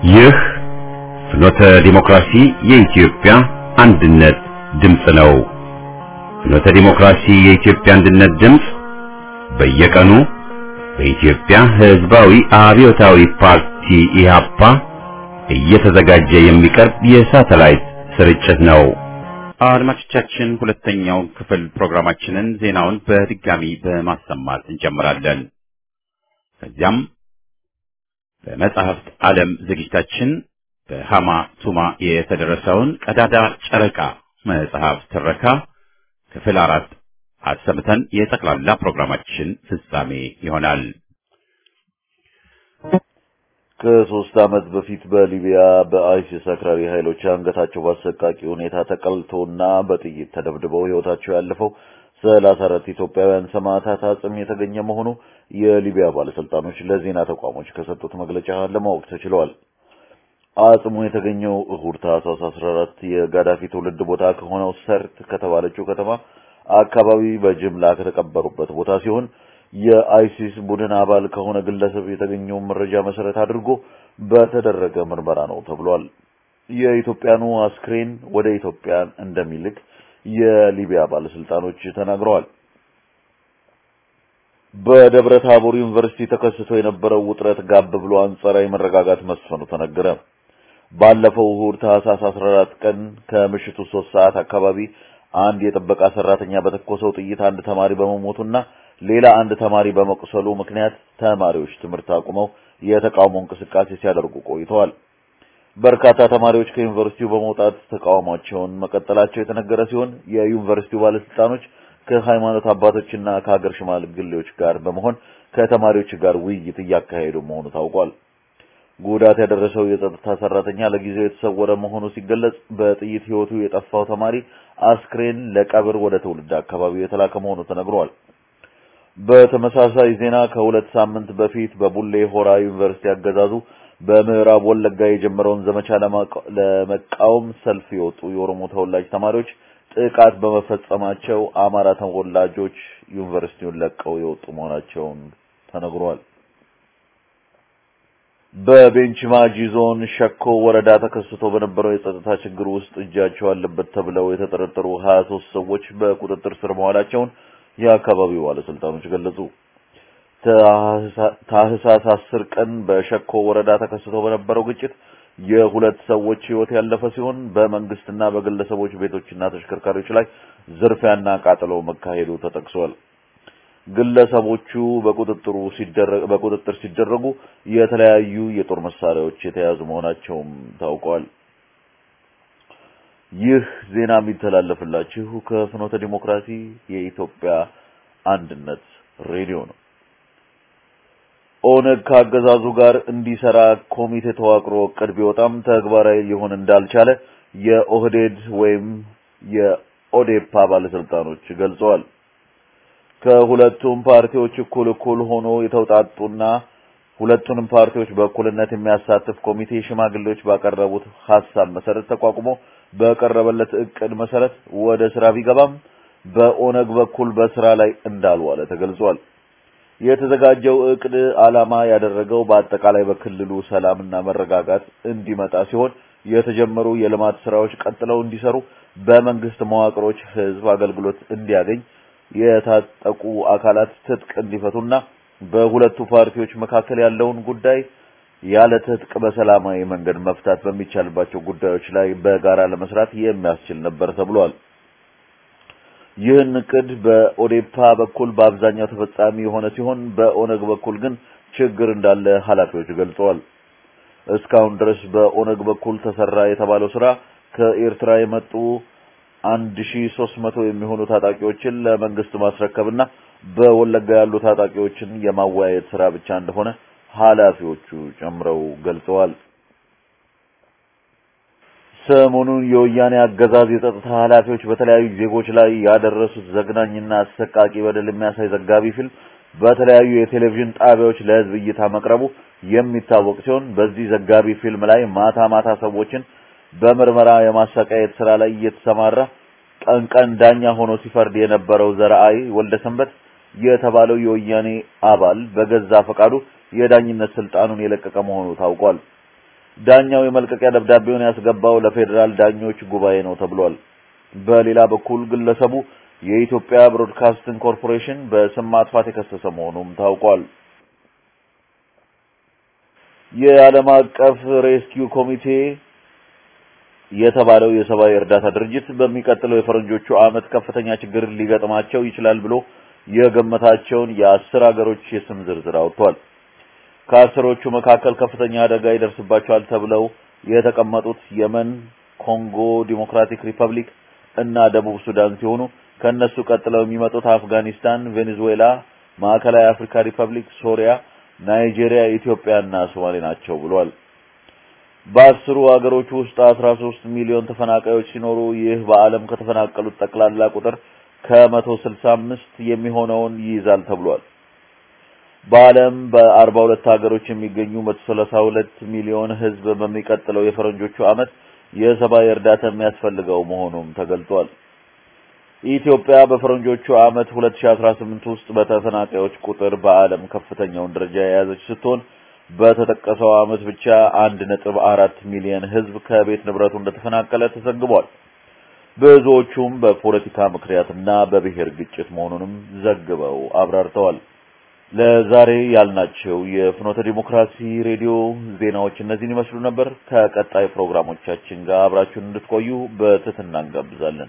ይህ ፍኖተ ዲሞክራሲ የኢትዮጵያ አንድነት ድምፅ ነው። ፍኖተ ዲሞክራሲ የኢትዮጵያ አንድነት ድምፅ በየቀኑ በኢትዮጵያ ሕዝባዊ አብዮታዊ ፓርቲ ኢህአፓ እየተዘጋጀ የሚቀርብ የሳተላይት ስርጭት ነው። አድማጮቻችን፣ ሁለተኛው ክፍል ፕሮግራማችንን ዜናውን በድጋሚ በማሰማት እንጀምራለን። ከዚያም በመጽሐፍት ዓለም ዝግጅታችን በሃማ ቱማ የተደረሰውን ቀዳዳ ጨረቃ መጽሐፍ ትረካ ክፍል 4 አሰምተን የጠቅላላ ፕሮግራማችን ፍጻሜ ይሆናል። ከ3 ዓመት በፊት በሊቢያ በአይሲስ አክራሪ ኃይሎች አንገታቸው በአሰቃቂ ሁኔታ ተቀልቶና በጥይት ተደብድበው ሕይወታቸው ያለፈው 34 ኢትዮጵያውያን ሰማዕታት አጽም የተገኘ መሆኑ የሊቢያ ባለስልጣኖች ለዜና ተቋሞች ከሰጡት መግለጫ ለማወቅ ተችሏል። አጽሙ የተገኘው እሁድ ታህሳስ 14 የጋዳፊ ትውልድ ቦታ ከሆነው ሰርት ከተባለችው ከተማ አካባቢ በጅምላ ከተቀበሩበት ቦታ ሲሆን የአይሲስ ቡድን አባል ከሆነ ግለሰብ የተገኘው መረጃ መሰረት አድርጎ በተደረገ ምርመራ ነው ተብሏል። የኢትዮጵያኑ አስክሬን ወደ ኢትዮጵያ እንደሚልክ የሊቢያ ባለስልጣኖች ተናግረዋል። በደብረ ታቦር ዩኒቨርሲቲ ተከስቶ የነበረው ውጥረት ጋብ ብሎ አንጻራዊ መረጋጋት መስፈኑ ተነገረ። ባለፈው እሁድ ታህሳስ 14 ቀን ከምሽቱ 3 ሰዓት አካባቢ አንድ የጥበቃ ሰራተኛ በተኮሰው ጥይት አንድ ተማሪ በመሞቱና ሌላ አንድ ተማሪ በመቁሰሉ ምክንያት ተማሪዎች ትምህርት አቁመው የተቃውሞ እንቅስቃሴ ሲያደርጉ ቆይተዋል። በርካታ ተማሪዎች ከዩኒቨርሲቲው በመውጣት ተቃውሟቸውን መቀጠላቸው የተነገረ ሲሆን የዩኒቨርሲቲው ባለስልጣኖች ከሃይማኖት አባቶችና ከሀገር ሽማግሌዎች ጋር በመሆን ከተማሪዎች ጋር ውይይት እያካሄዱ መሆኑ ታውቋል። ጉዳት ያደረሰው የጸጥታ ሰራተኛ ለጊዜው የተሰወረ መሆኑ ሲገለጽ፣ በጥይት ሕይወቱ የጠፋው ተማሪ አስክሬን ለቀብር ወደ ትውልድ አካባቢው የተላከ መሆኑ ተነግሯል። በተመሳሳይ ዜና ከ2 ሳምንት በፊት በቡሌ ሆራ ዩኒቨርሲቲ አገዛዙ በምዕራብ ወለጋ የጀመረውን ዘመቻ ለመቃወም ሰልፍ የወጡ የኦሮሞ ተወላጅ ተማሪዎች ጥቃት በመፈጸማቸው አማራ ተወላጆች ዩኒቨርሲቲውን ለቀው የወጡ መሆናቸውን ተነግሯል። በቤንች ማጂ ዞን ሸኮ ወረዳ ተከስቶ በነበረው የጸጥታ ችግር ውስጥ እጃቸው አለበት ተብለው የተጠረጠሩ 23 ሰዎች በቁጥጥር ስር መዋላቸውን የአካባቢው ባለስልጣኖች ገለጹ። ታህሳስ 10 ቀን በሸኮ ወረዳ ተከስቶ በነበረው ግጭት የሁለት ሰዎች ሕይወት ያለፈ ሲሆን በመንግስትና በግለሰቦች ቤቶችና ተሽከርካሪዎች ላይ ዝርፊያና ቃጠሎ መካሄዱ ተጠቅሷል። ግለሰቦቹ በቁጥጥር ሲደረጉ የተለያዩ የጦር መሳሪያዎች የተያዙ መሆናቸውም ታውቋል። ይህ ዜና የሚተላለፍላችሁ ከፍኖተ ዲሞክራሲ የኢትዮጵያ አንድነት ሬዲዮ ነው። ኦነግ ከአገዛዙ ጋር እንዲሰራ ኮሚቴ ተዋቅሮ እቅድ ቢወጣም ተግባራዊ ሊሆን እንዳልቻለ የኦህዴድ ወይም የኦዴፓ ባለስልጣኖች ገልጸዋል። ከሁለቱም ፓርቲዎች እኩል ሆኖ የተውጣጡና ሁለቱንም ፓርቲዎች በእኩልነት የሚያሳትፍ ኮሚቴ ሽማግሌዎች ባቀረቡት ሐሳብ መሰረት ተቋቁሞ በቀረበለት እቅድ መሰረት ወደ ስራ ቢገባም በኦነግ በኩል በስራ ላይ እንዳልዋለ ተገልጿል። የተዘጋጀው እቅድ ዓላማ ያደረገው በአጠቃላይ በክልሉ ሰላምና መረጋጋት እንዲመጣ ሲሆን የተጀመሩ የልማት ስራዎች ቀጥለው እንዲሰሩ፣ በመንግስት መዋቅሮች ህዝብ አገልግሎት እንዲያገኝ፣ የታጠቁ አካላት ትጥቅ እንዲፈቱና በሁለቱ ፓርቲዎች መካከል ያለውን ጉዳይ ያለ ትጥቅ በሰላማዊ መንገድ መፍታት በሚቻልባቸው ጉዳዮች ላይ በጋራ ለመስራት የሚያስችል ነበር ተብሏል። ይህን እቅድ በኦዴፓ በኩል በአብዛኛው ተፈጻሚ የሆነ ሲሆን በኦነግ በኩል ግን ችግር እንዳለ ኃላፊዎች ገልጸዋል። እስካሁን ድረስ በኦነግ በኩል ተሰራ የተባለው ስራ ከኤርትራ የመጡ 1300 የሚሆኑ ታጣቂዎችን ለመንግስት ማስረከብና በወለጋ ያሉ ታጣቂዎችን የማወያየት ስራ ብቻ እንደሆነ ኃላፊዎቹ ጨምረው ገልጸዋል። ሰሞኑን የወያኔ አገዛዝ የጸጥታ ኃላፊዎች በተለያዩ ዜጎች ላይ ያደረሱት ዘግናኝና አሰቃቂ በደል የሚያሳይ ዘጋቢ ፊልም በተለያዩ የቴሌቪዥን ጣቢያዎች ለህዝብ እይታ መቅረቡ የሚታወቅ ሲሆን በዚህ ዘጋቢ ፊልም ላይ ማታ ሰዎችን በምርመራ የማሰቃየት ስራ ላይ እየተሰማራ ቀን ዳኛ ሆኖ ሲፈርድ የነበረው ዘርአይ ወልደሰንበት የተባለው የወያኔ አባል በገዛ ፈቃዱ የዳኝነት ስልጣኑን የለቀቀ መሆኑ ታውቋል። ዳኛው የመልቀቂያ ደብዳቤውን ያስገባው ለፌዴራል ዳኞች ጉባኤ ነው ተብሏል። በሌላ በኩል ግለሰቡ የኢትዮጵያ ብሮድካስቲንግ ኮርፖሬሽን በስም ማጥፋት የከሰሰ መሆኑም ታውቋል። የዓለም አቀፍ ሬስኪው ኮሚቴ የተባለው የሰብአዊ እርዳታ ድርጅት በሚቀጥለው የፈረንጆቹ ዓመት ከፍተኛ ችግር ሊገጥማቸው ይችላል ብሎ የገመታቸውን የ10 ሀገሮች የስም ዝርዝር አውጥቷል። ከአስሮቹ መካከል ከፍተኛ አደጋ ይደርስባቸዋል ተብለው የተቀመጡት የመን፣ ኮንጎ ዲሞክራቲክ ሪፐብሊክ እና ደቡብ ሱዳን ሲሆኑ ከነሱ ቀጥለው የሚመጡት አፍጋኒስታን፣ ቬኔዙዌላ፣ ማዕከላዊ አፍሪካ ሪፐብሊክ፣ ሶሪያ፣ ናይጄሪያ፣ ኢትዮጵያና ሶማሌ ናቸው ብሏል። በ10 ሀገሮች ውስጥ 13 ሚሊዮን ተፈናቃዮች ሲኖሩ ይህ በዓለም ከተፈናቀሉት ጠቅላላ ቁጥር ከ165 የሚሆነውን ይይዛል ተብሏል። በዓለም በ42 ሀገሮች የሚገኙ 132 ሚሊዮን ህዝብ በሚቀጥለው የፈረንጆቹ ዓመት የሰብአዊ እርዳታ የሚያስፈልገው መሆኑም ተገልጿል። ኢትዮጵያ በፈረንጆቹ ዓመት 2018 ውስጥ በተፈናቃዮች ቁጥር በዓለም ከፍተኛውን ደረጃ የያዘች ስትሆን በተጠቀሰው ዓመት ብቻ 1.4 ሚሊዮን ህዝብ ከቤት ንብረቱ እንደተፈናቀለ ተዘግቧል። ብዙዎቹም በፖለቲካ ምክንያትና በብሔር ግጭት መሆኑንም ዘግበው አብራርተዋል። ለዛሬ ያልናቸው የፍኖተ ዲሞክራሲ ሬዲዮ ዜናዎች እነዚህን ይመስሉ ነበር። ከቀጣይ ፕሮግራሞቻችን ጋር አብራችሁን እንድትቆዩ በትህትና እንጋብዛለን።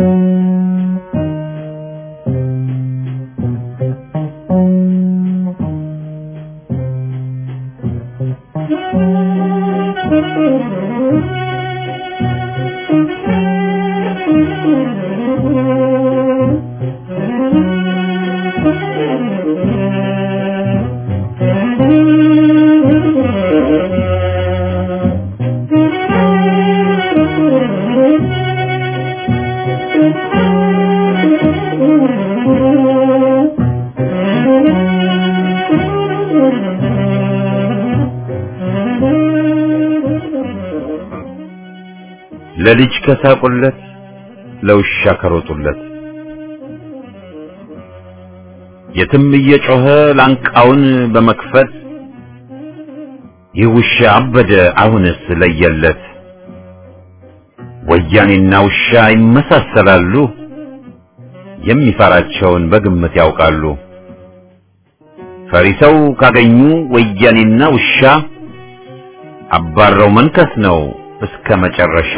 ለልጅ ከሳቁለት ለውሻ ከሮጡለት የትም እየጮኸ ላንቃውን በመክፈት ይውሻ አበደ አሁንስ ለየለት። ወያኔና ውሻ ይመሳሰላሉ፣ የሚፈራቸውን በግምት ያውቃሉ። ፈሪሰው ካገኙ ወያኔና ውሻ አባረው መንከስ ነው እስከ መጨረሻ።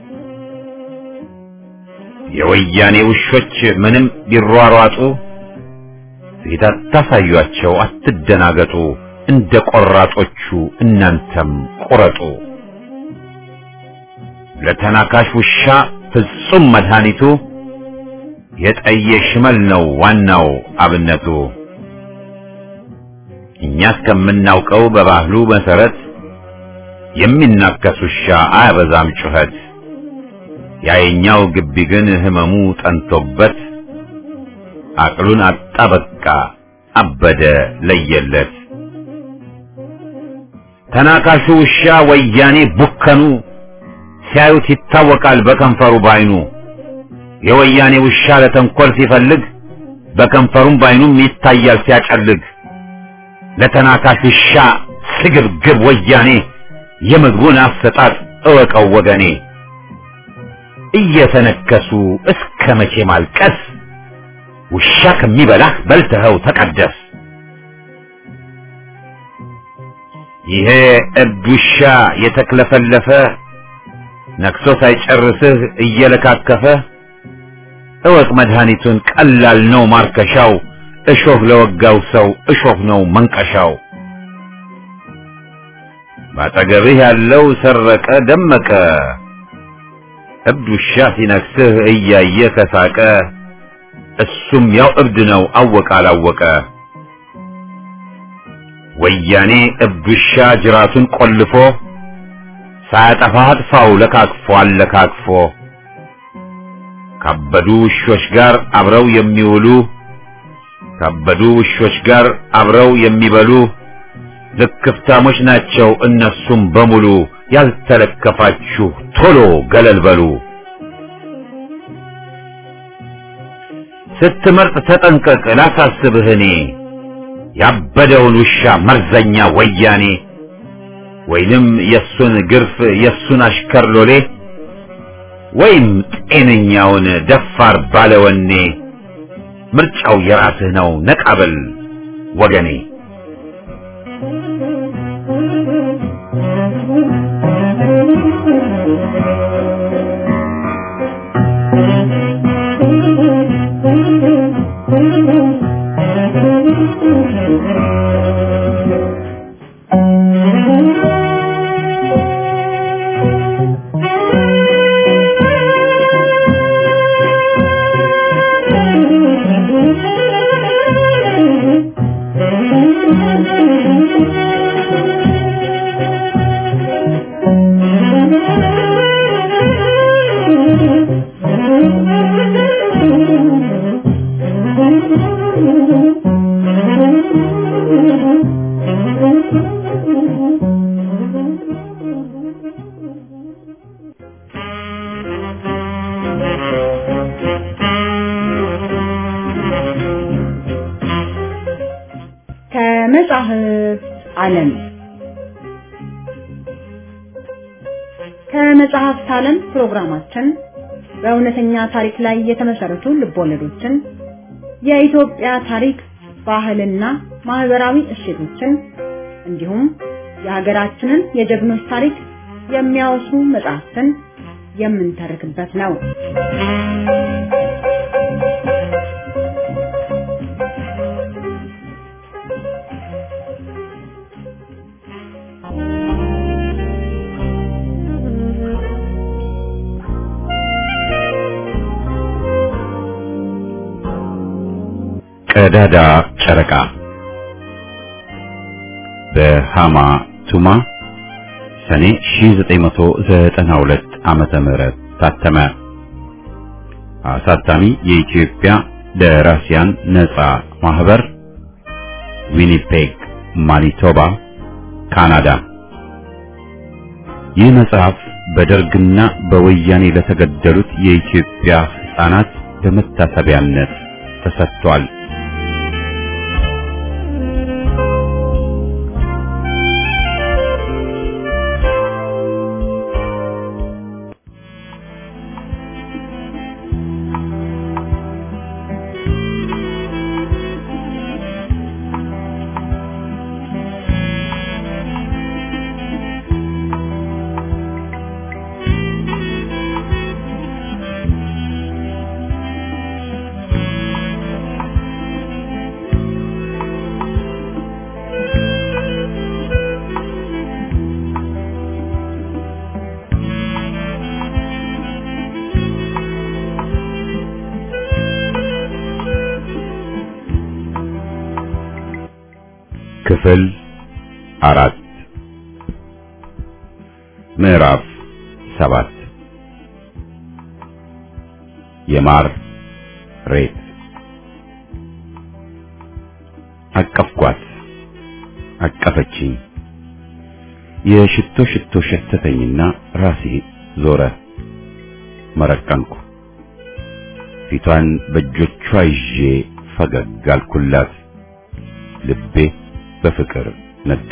የወያኔ ውሾች ምንም ቢሯሯጡ ፊት አታሳዩአቸው አትደናገጡ። እንደ ቆራጦቹ እናንተም ቁረጡ። ለተናካሽ ውሻ ፍጹም መድኃኒቱ የጠየ ሽመል ነው ዋናው አብነቱ። እኛ እስከምናውቀው በባህሉ መሰረት የሚናከስ ውሻ አያበዛም ጩኸት። ያየኛው ግቢ ግን ህመሙ ጠንቶበት አቅሉን አጣበቃ አበደ ለየለት። ተናካሹ ውሻ ወያኔ ቡከኑ ሲያዩት ይታወቃል በከንፈሩ ባይኑ። የወያኔ ውሻ ለተንኮል ሲፈልግ በከንፈሩም ባይኑም ይታያል ሲያጨልግ። ለተናካሽ ውሻ ስግብግብ ወያኔ የምግቡን አሰጣጥ እወቀው ወገኔ። እየተነከሱ እስከ መቼ ማልቀስ? ውሻ ከሚበላህ በልተኸው ተቀደስ። ይሄ እብድ ውሻ የተክለፈለፈ ነክሶ ሳይጨርስህ እየለካከፈ እወቅ መድኃኒቱን ቀላል ነው ማርከሻው። እሾህ ለወጋው ሰው እሾህ ነው መንቀሻው። ባጠገብህ ያለው ሰረቀ ደመቀ እብድ ውሻ ሲነክስህ እያየ ከሳቀ እሱም ያው እብድ ነው አወቀ አላወቀ። ወያኔ እብድ ውሻ ጅራቱን ቆልፎ ሳያጠፋ አጥፋው ለካክፎ አለካክፎ። ካበዱ ውሾች ጋር አብረው የሚውሉ ካበዱ ውሾች ጋር አብረው የሚበሉ ልክፍታሞች ናቸው እነሱም በሙሉ። ያልተለከፋችሁ ቶሎ ገለል በሉ። ስትመርጥ ተጠንቀቅ ላሳስብህ እኔ ያበደውን ውሻ መርዘኛ ወያኔ። ወይንም የሱን ግርፍ የሱን አሽከር ሎሌ ወይም ጤነኛውን ደፋር ባለወኔ ምርጫው የራስህ ነው ነቃበል ወገኔ። ከመጽሐፍ ዓለም ከመጽሐፍ ዓለም ፕሮግራማችን በእውነተኛ ታሪክ ላይ የተመሰረቱ ልቦለዶችን፣ የኢትዮጵያ ታሪክ፣ ባህልና ማህበራዊ እሴቶችን እንዲሁም የሀገራችንን የጀግኖች ታሪክ የሚያወሱ መጽሐፍትን የምንተርክበት ነው። ቀዳዳ ጨረቃ በሃማ ቱማ ሰኔ 1992 ዓመተ ምህረት ታተመ። አሳታሚ የኢትዮጵያ ደራሲያን ነጻ ማህበር፣ ዊኒፔግ ማኒቶባ፣ ካናዳ። ይህ መጽሐፍ በደርግና በወያኔ ለተገደሉት የኢትዮጵያ ሕፃናት በመታሰቢያነት ተሰጥቷል። ክፍል 4 ምዕራፍ 7 የማር ሬት። አቀፍኳት፣ አቀፈችኝ። የሽቶ ሸተተኝና ራሴ ዞረ። መረቀንኩ። ፊቷን በእጆቿ ይዤ ፈገግ አልኩላት። ልቤ በፍቅር ነዶ።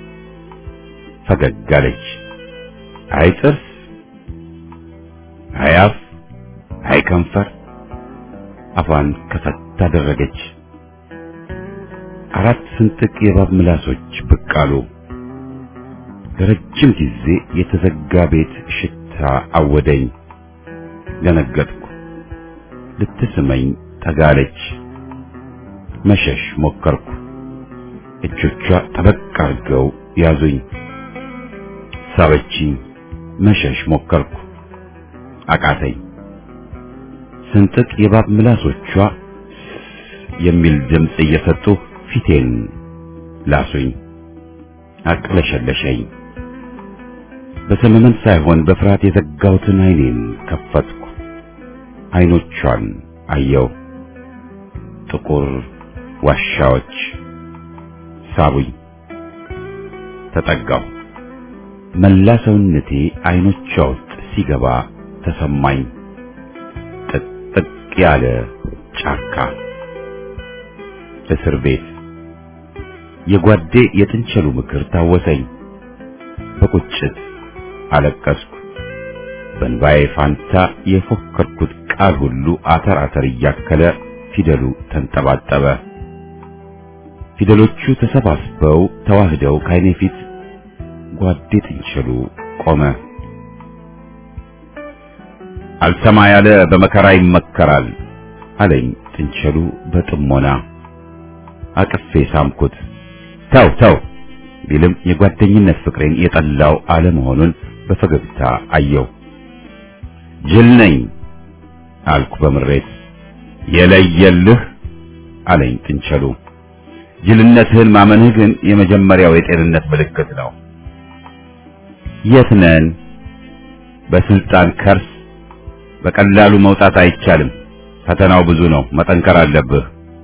ፈገግ አለች። አይ ጥርስ፣ አይ አፍ፣ አይ ከንፈር። አፏን ከፈት አደረገች። 4 ስንጥቅ የእባብ ምላሶች ብቅ አሉ። ለረጅም ጊዜ የተዘጋ ቤት ሽታ አወደኝ። ደነገጥኩ። ልትስመኝ ተጋለች። መሸሽ ሞከርኩ። እጆቿ ጠበቅ አድርገው ያዙኝ። ሳበችኝ። መሸሽ ሞከርኩ። አቃተኝ። ስንጥቅ የእባብ ምላሶቿ የሚል ድምፅ እየሰጡ ፊቴን ላሱኝ። አቅለሸለሸኝ። በሰመመን ሳይሆን በፍርሃት የዘጋሁትን ዓይኔን ከፈትኩ። ዓይኖቿን አየው። ጥቁር ዋሻዎች ሳቡኝ። ተጠጋሁ። መላ ሰውነቴ ዓይኖቿ ውስጥ ሲገባ ተሰማኝ። ጥቅጥቅ ያለ ጫካ፣ እስር ቤት። የጓዴ የጥንቸሉ ምክር ታወሰኝ። በቁጭት አለቀስኩ። በእንባዬ ፋንታ የፎከርኩት ቃል ሁሉ አተር አተር እያከለ ፊደሉ ተንጠባጠበ። ፊደሎቹ ተሰባስበው ተዋህደው ከዓይኔ ፊት ጓዴ ጥንቸሉ ቆመ። አልሰማ ያለ በመከራ ይመከራል አለኝ ጥንቸሉ በጥሞና። አቅፌ ሳምኩት። ተው ተው ቢልም የጓደኝነት ፍቅሬን የጠላው አለመሆኑን በፈገግታ አየው። ጅል ነኝ አልኩ በምሬት። የለየልህ አለኝ ጥንቸሉ። ጅልነትህን ማመንህ ግን የመጀመሪያው የጤንነት ምልክት ነው። የት ነን? በስልጣን ከርስ በቀላሉ መውጣት አይቻልም። ፈተናው ብዙ ነው። መጠንከር አለብህ።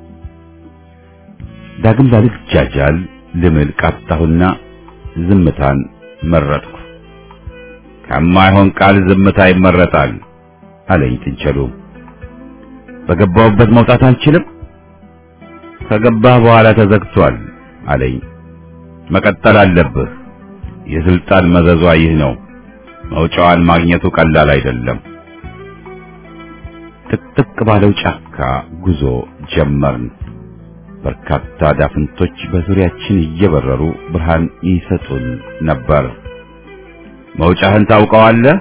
ዳግም ላልጃጃል ልምል ቃጣሁና ዝምታን መረጥኩ። ከማይሆን ቃል ዝምታ ይመረጣል አለኝ ጥንቸሉ። በገባሁበት መውጣት አልችልም? ከገባህ በኋላ ተዘግቷል አለኝ። መቀጠል አለብህ። የስልጣን መዘዟ ይህ ነው። መውጫዋን ማግኘቱ ቀላል አይደለም። ጥቅጥቅ ባለው ጫካ ጉዞ ጀመርን። በርካታ ዳፍንቶች በዙሪያችን እየበረሩ ብርሃን ይሰጡን ነበር። መውጫህን ታውቀዋለህ?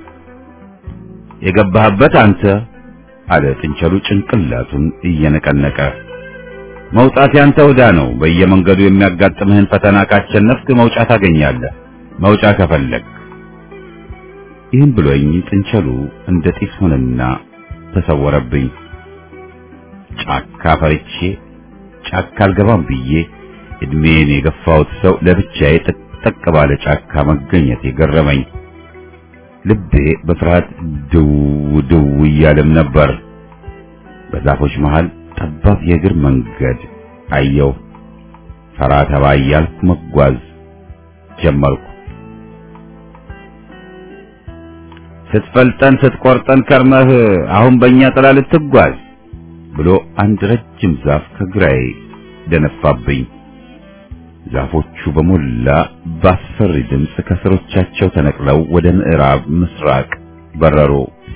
የገባህበት አንተ አለ ጥንቸሉ ጭንቅላቱን እየነቀነቀ። መውጣት ያንተ ዕዳ ነው። በየመንገዱ የሚያጋጥምህን ፈተና ካሸነፍክ መውጫ ታገኛለህ። መውጫ ከፈለግ። ይህን ብሎኝ ጥንቸሉ እንደ ጢስ ሆነና ተሰወረብኝ። ጫካ ፈርቼ ጫካ አልገባም ብዬ እድሜን የገፋሁት ሰው ለብቻዬ ጥቅጥቅ ባለ ጫካ መገኘት የገረመኝ። ልቤ በፍርሃት ድው ድው እያለም ነበር። በዛፎች መሃል ጠባብ የእግር መንገድ አየሁ። ፈራ ተባ እያልኩ መጓዝ ጀመርኩ። ስትፈልጠን ስትቆርጠን ከርመህ አሁን በእኛ ጥላ ልትጓዝ ብሎ አንድ ረጅም ዛፍ ከግራዬ ደነፋብኝ። ዛፎቹ በሞላ ባስፈሪ ድምፅ ከስሮቻቸው ተነቅለው ወደ ምዕራብ ምስራቅ በረሩ።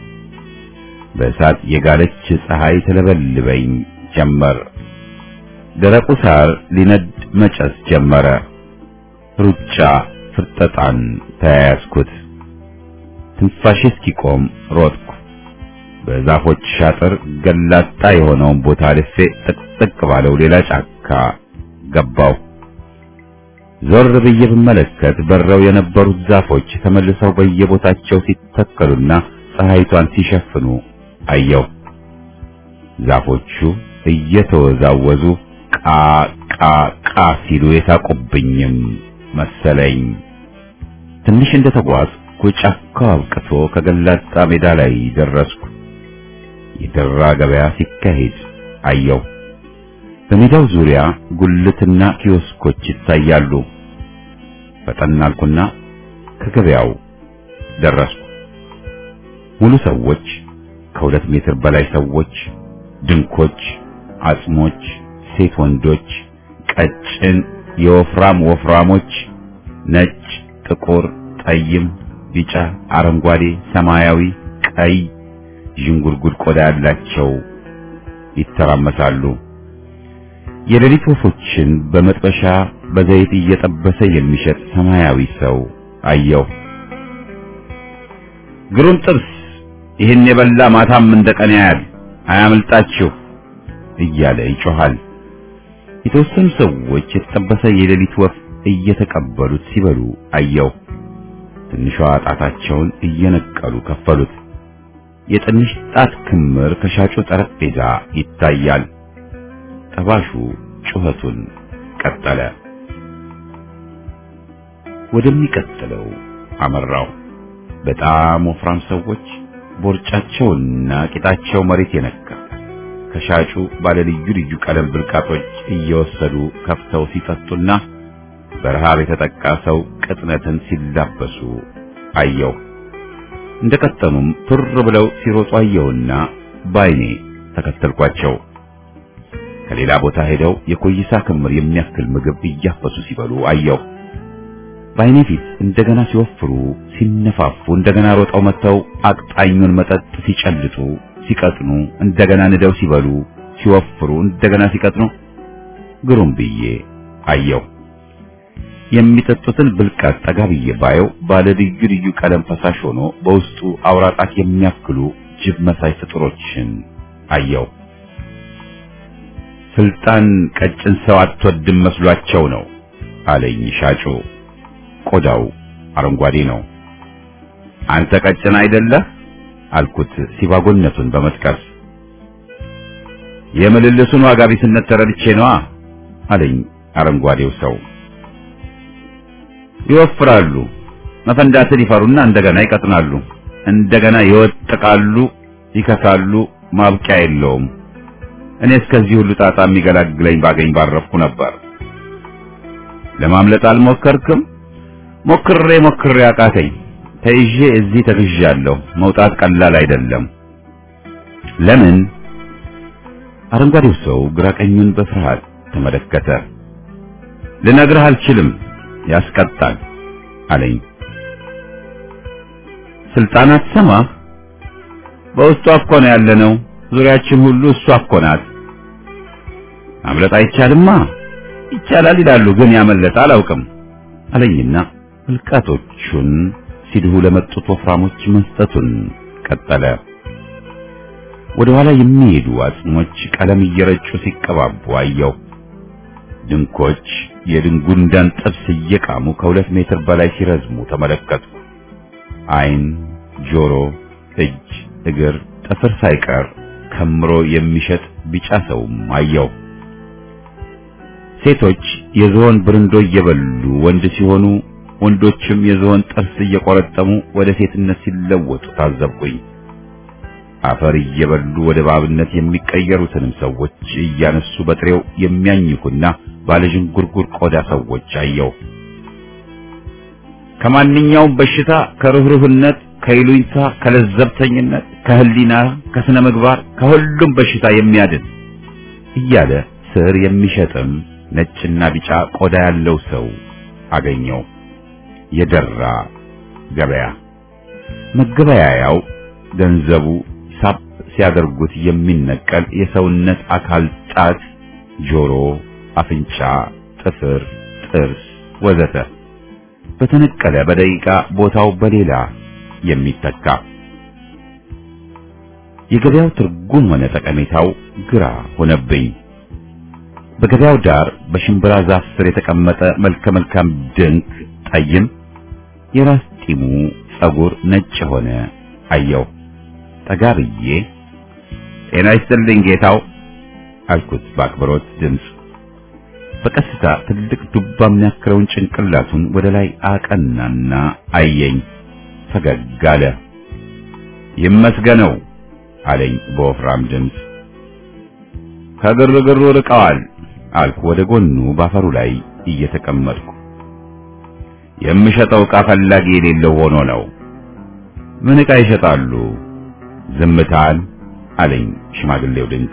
በእሳት የጋለች ፀሐይ ተለበልበኝ ጀመር። ደረቁ ሳር ሊነድ መጨስ ጀመረ። ሩጫ ፍርጠጣን ተያያዝኩት። ትንፋሼ እስኪቆም ሮጥኩ። በዛፎች ሻጥር ገላጣ የሆነውን ቦታ አልፌ ጥቅጥቅ ባለው ሌላ ጫካ ገባው። ዞር ብዬ ብመለከት በረው የነበሩት ዛፎች ተመልሰው በየቦታቸው ሲተከሉና ፀሐይቷን ሲሸፍኑ አየው። ዛፎቹ እየተወዛወዙ ቃ ቃ ቃ ሲሉ የሳቁብኝም መሰለኝ። ትንሽ እንደተጓዝኩ ጫካው አብቅቶ ከገላጣ ሜዳ ላይ ደረስኩ። የደራ ገበያ ሲካሄድ አየው። በሜዳው ዙሪያ ጉልትና ኪዮስኮች ይታያሉ። ፈጠን አልኩና ከገበያው ደረስኩ። ሙሉ ሰዎች፣ ከ2 ሜትር በላይ ሰዎች፣ ድንኮች፣ አጽሞች፣ ሴት ወንዶች፣ ቀጭን የወፍራም ወፍራሞች፣ ነጭ፣ ጥቁር፣ ጠይም፣ ቢጫ፣ አረንጓዴ፣ ሰማያዊ፣ ቀይ ዥንጉርጉር ቆዳ ያላቸው ይተራመሳሉ። የሌሊት ወፎችን በመጥበሻ በዘይት እየጠበሰ የሚሸጥ ሰማያዊ ሰው አየው። ግሩም ጥብስ፣ ይህን የበላ ማታም እንደቀን ያያል፣ አያምልጣችሁ እያለ ይጮሃል። የተወሰኑ ሰዎች የተጠበሰ የሌሊት ወፍ እየተቀበሉት ሲበሉ አየው። ትንሿ ጣታቸውን እየነቀሉ ከፈሉት። የትንሽ ጣት ክምር ከሻጩ ጠረጴዛ ይታያል። ጠባሹ ጩኸቱን ቀጠለ። ወደሚቀጥለው አመራው። በጣም ወፍራም ሰዎች ቦርጫቸውና ቂጣቸው መሬት የነካ ከሻጩ ባለ ልዩ ልዩ ቀለም ብልቃጦች እየወሰዱ ከፍተው ሲጠጡና በረሃብ የተጠቃ ሰው ቅጥነትን ሲላበሱ አየው። እንደቀጠኑም ቱር ብለው ሲሮጡ አየውና ባይኔ ተከተልኳቸው። ከሌላ ቦታ ሄደው የኮይሳ ክምር የሚያክል ምግብ እያፈሱ ሲበሉ አየው። በዓይኔ ፊት እንደገና ሲወፍሩ ሲነፋፉ እንደገና ሮጠው መጥተው አቅጣኙን መጠጥ ሲጨልጡ ሲቀጥኑ እንደገና ንደው ሲበሉ ሲወፍሩ እንደገና ሲቀጥኑ ግሩም ብዬ አየው። የሚጠጡትን ብልቃጥ ጠጋ ብዬ ባየው ባለ ልዩ ልዩ ቀለም ፈሳሽ ሆኖ በውስጡ አውራጣት የሚያክሉ ጅብ መሳይ ፍጥሮችን አየው። ስልጣን ቀጭን ሰው አትወድም መስሏቸው ነው አለኝ ሻጩ። ቆዳው አረንጓዴ ነው። አንተ ቀጭን አይደለህ አልኩት ሲባጎነቱን በመጥቀስ። የምልልሱን ዋጋ ቢስነት ተረድቼ ነዋ አለኝ አረንጓዴው ሰው። ይወፍራሉ፣ መፈንዳትን ይፈሩና እንደገና ይቀጥናሉ፣ እንደገና ይወጥቃሉ፣ ይከሳሉ፣ ማብቂያ የለውም። እኔ እስከዚህ ሁሉ ጣጣ የሚገላግለኝ ባገኝ ባረፍኩ ነበር። ለማምለጥ አልሞከርክም? ሞክሬ አቃተኝ። ተይዤ እዚህ ተግዣለሁ። መውጣት ቀላል አይደለም። ለምን? አረንጓዴው ሰው ግራቀኙን በፍርሃት ተመለከተ። ልነግርህ አልችልም፣ ያስቀጣል አለኝ። ስልጣናት ሰማ በውስጧ እኮ ነው ያለነው። ዙሪያችን ሁሉ እሷ እኮ ናት። ማምለጥ አይቻልማ። ይቻላል ይላሉ፣ ግን ያመለጠ አላውቅም አለኝና ብልቃጦቹን ሲድሁ ለመጡት ወፍራሞች መስጠቱን ቀጠለ። ወደ ኋላ የሚሄዱ አጽሞች ቀለም እየረጩ ሲቀባቡ አየው። ድንኮች የድንጉንዳን ጥብስ እየቃሙ ከ2 ሜትር በላይ ሲረዝሙ ተመለከትኩ። ዓይን፣ ጆሮ፣ እጅ፣ እግር፣ ጥፍር ሳይቀር ከምሮ የሚሸጥ ቢጫ ሰውም አየው። ሴቶች የዝሆን ብርንዶ እየበሉ ወንድ ሲሆኑ ወንዶችም የዝሆን ጥርስ እየቆረጠሙ ወደ ሴትነት ሲለወጡ ታዘብኩኝ። አፈር እየበሉ ወደ ባብነት የሚቀየሩትንም ሰዎች እያነሱ በጥሬው የሚያኝኩና ባለዥንጉርጉር ቆዳ ሰዎች አየው። ከማንኛውም በሽታ፣ ከርህሩህነት፣ ከይሉኝታ፣ ከለዘብተኝነት፣ ከህሊና፣ ከስነ ምግባር፣ ከሁሉም በሽታ የሚያድን እያለ ስር የሚሸጥም ነጭና ቢጫ ቆዳ ያለው ሰው አገኘው። የደራ ገበያ። መገበያያው ገንዘቡ ሳብ ሲያደርጉት የሚነቀል የሰውነት አካል ጣት፣ ጆሮ፣ አፍንጫ፣ ጥፍር፣ ጥርስ ወዘተ በተነቀለ በደቂቃ ቦታው በሌላ የሚተካ። የገበያው ትርጉም ሆነ ጠቀሜታው ግራ ሆነብኝ። በገበያው ዳር በሽምብራ ዛፍ ስር የተቀመጠ መልከ መልካም ድንክ ጠይም የራስ ጢሙ ጸጉር ነጭ ሆነ አየው። ጠጋ ብዬ ጤና ይስጥልኝ ጌታው አልኩት በአክብሮት ድምፅ። በቀስታ ትልቅ ዱባ የሚያክለውን ጭንቅላቱን ወደ ላይ አቀናና አየኝ። ፈገግ አለ። ይመስገነው አለኝ በወፍራም ድምፅ። ከግርግሩ ርቀዋል አልኩ ወደ ጎኑ ባፈሩ ላይ እየተቀመጥኩ። የምሸጠው ዕቃ ፈላጊ የሌለው ሆኖ ነው። ምን ዕቃ ይሸጣሉ? ዝምታን አለኝ ሽማግሌው ድንክ።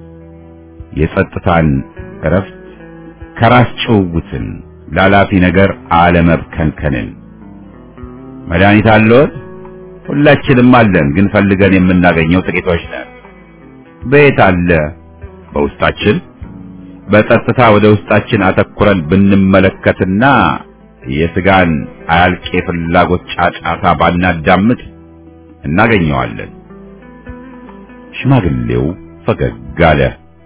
የጸጥታን እረፍት፣ ከራስ ጭውውትን፣ ላላፊ ነገር አለመብከንከንን። መድኃኒት አለዎት? ሁላችንም አለን፣ ግን ፈልገን የምናገኘው ጥቂቶች ነን። በየት አለ? በውስጣችን። በጸጥታ ወደ ውስጣችን አተኩረን ብንመለከትና የስጋን አያልቄ ፍላጎት ጫጫታ ባናዳምጥ እናገኘዋለን። ሽማግሌው ፈገግ አለ።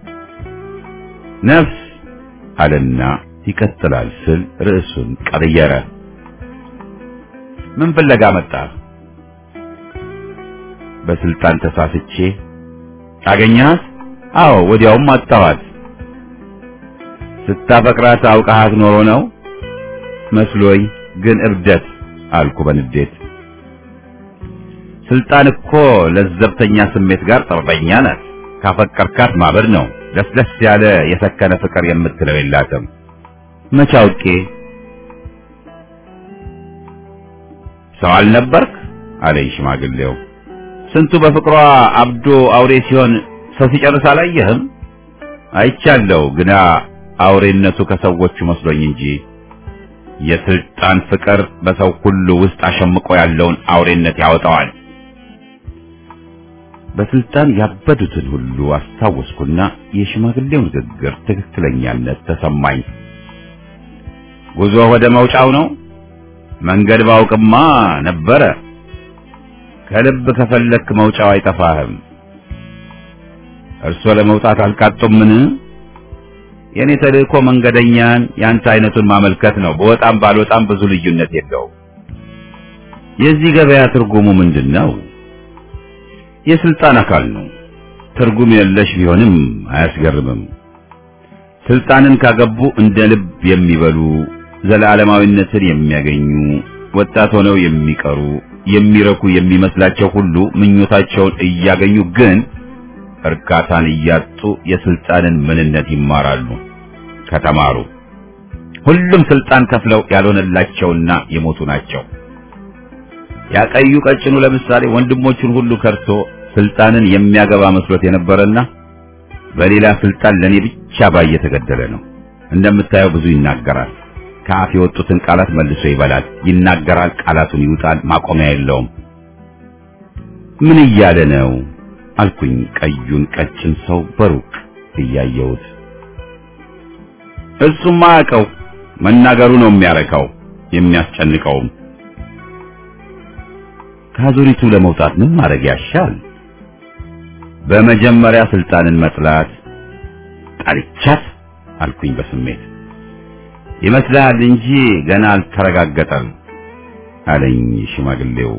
ነፍስ አለና ይቀጥላል ስል ርዕሱን ቀየረ። ምን ፍለጋ መጣ? በስልጣን ተሳስቼ አገኘሃት? አዎ፣ ወዲያውም አጣኋት። ስታፈቅራት አውቃሃት ኖሮ ነው? መስሎኝ፣ ግን እብደት አልኩ በንዴት። ስልጣን እኮ ለዘብተኛ ስሜት ጋር ጠበኛ ናት። ካፈቀርካት ማበድ ነው። ለስለስ ያለ የሰከነ ፍቅር የምትለው የላትም። መቼ አውቄ? ሰው አልነበርክ አለኝ ሽማግሌው። ስንቱ በፍቅሯ አብዶ አውሬ ሲሆን ሰው ሲጨርስ አላየህም? አይቻለሁ፣ ግና አውሬነቱ ከሰዎቹ መስሎኝ እንጂ። የስልጣን ፍቅር በሰው ሁሉ ውስጥ አሸምቆ ያለውን አውሬነት ያወጣዋል። በስልጣን ያበዱትን ሁሉ አስታወስኩና የሽማግሌው ንግግር ትክክለኛነት ተሰማኝ። ጉዞ ወደ መውጫው ነው። መንገድ ባውቅማ ነበረ። ከልብ ከፈለክ መውጫው አይጠፋህም። እርሶ ለመውጣት አልቃጡምን? የኔ ተልእኮ መንገደኛን ያንተ አይነቱን ማመልከት ነው። በወጣም ባልወጣም ብዙ ልዩነት የለውም። የዚህ ገበያ ትርጉሙ ምንድነው? የስልጣን አካል ነው። ትርጉም የለሽ ቢሆንም አያስገርምም። ስልጣንን ካገቡ እንደ ልብ የሚበሉ፣ ዘላለማዊነትን የሚያገኙ፣ ወጣት ሆነው የሚቀሩ፣ የሚረኩ የሚመስላቸው ሁሉ ምኞታቸውን እያገኙ ግን እርካታን እያጡ የስልጣንን ምንነት ይማራሉ። ከተማሩ ሁሉም ስልጣን ከፍለው ያልሆነላቸውና የሞቱ ናቸው። ያቀዩ ቀጭኑ ለምሳሌ ወንድሞቹን ሁሉ ከርቶ ስልጣንን የሚያገባ መስሎት የነበረና በሌላ ስልጣን ለኔ ብቻ ባይ የተገደለ ነው። እንደምታየው ብዙ ይናገራል። ከአፍ የወጡትን ቃላት መልሶ ይበላል። ይናገራል፣ ቃላቱን ይውጣል፣ ማቆሚያ የለውም። ምን እያለ ነው አልኩኝ። ቀዩን ቀጭን ሰው በሩቅ እያየሁት። እሱማ አቀው መናገሩ ነው የሚያረካው የሚያስጨንቀውም። ከአዙሪቱ ለመውጣት ምን ማድረግ ያሻል? በመጀመሪያ ስልጣንን መጥላት። ጣልቻት አልኩኝ በስሜት። ይመስላል እንጂ ገና አልተረጋገጠም አለኝ ሽማግሌው።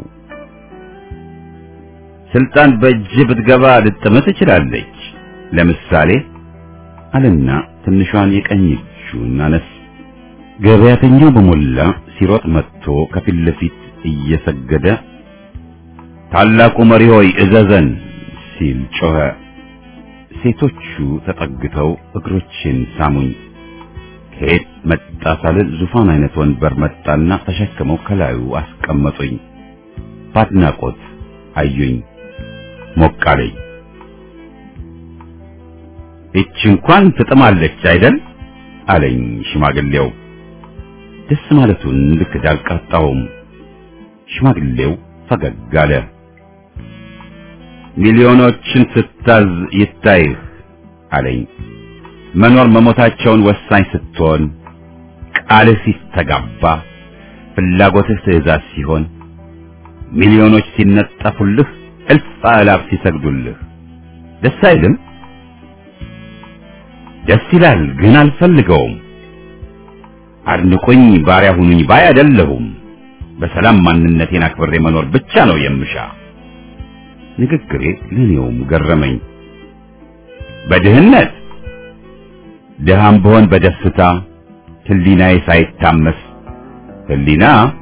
ስልጣን በእጅ ብትገባ ልጥምት ትችላለች። ለምሳሌ አለና ትንሿን የቀኝ እጁን አነስ። ገበያተኛው በሞላ ሲሮጥ መጥቶ ከፊት ለፊት እየሰገደ ታላቁ መሪ ሆይ እዘዘን ሲል ጮኸ። ሴቶቹ ተጠግተው እግሮቼን ሳሙኝ። ከየት መጣ ሳልል ዙፋን አይነት ወንበር መጣና ተሸክመው ከላዩ አስቀመጡኝ። በአድናቆት አዩኝ። ሞቃለኝ። እቺ እንኳን ትጥማለች አይደል አለኝ ሽማግሌው። ደስ ማለቱን ልክ ዳልቀጣውም። ሽማግሌው ፈገግ አለ። ሚሊዮኖችን ስታዝ ይታይህ አለኝ። መኖር መሞታቸውን ወሳኝ ስትሆን፣ ቃልህ ሲስተጋባ፣ ፍላጎትህ ትእዛዝ ሲሆን፣ ሚሊዮኖች ሲነጠፉልህ፣ እልፍ አእላፍ ሲሰግዱልህ ደስ አይልም? ደስ ይላል፣ ግን አልፈልገውም። አድንቁኝ፣ ባሪያ ሁኑኝ ባይ አይደለሁም። በሰላም ማንነቴን አክብሬ መኖር ብቻ ነው የምሻ። ንግግሬ ለኔውም ገረመኝ። በድህነት ድሃም ብሆን በደስታ ህሊናዬ ሳይታመስ ህሊና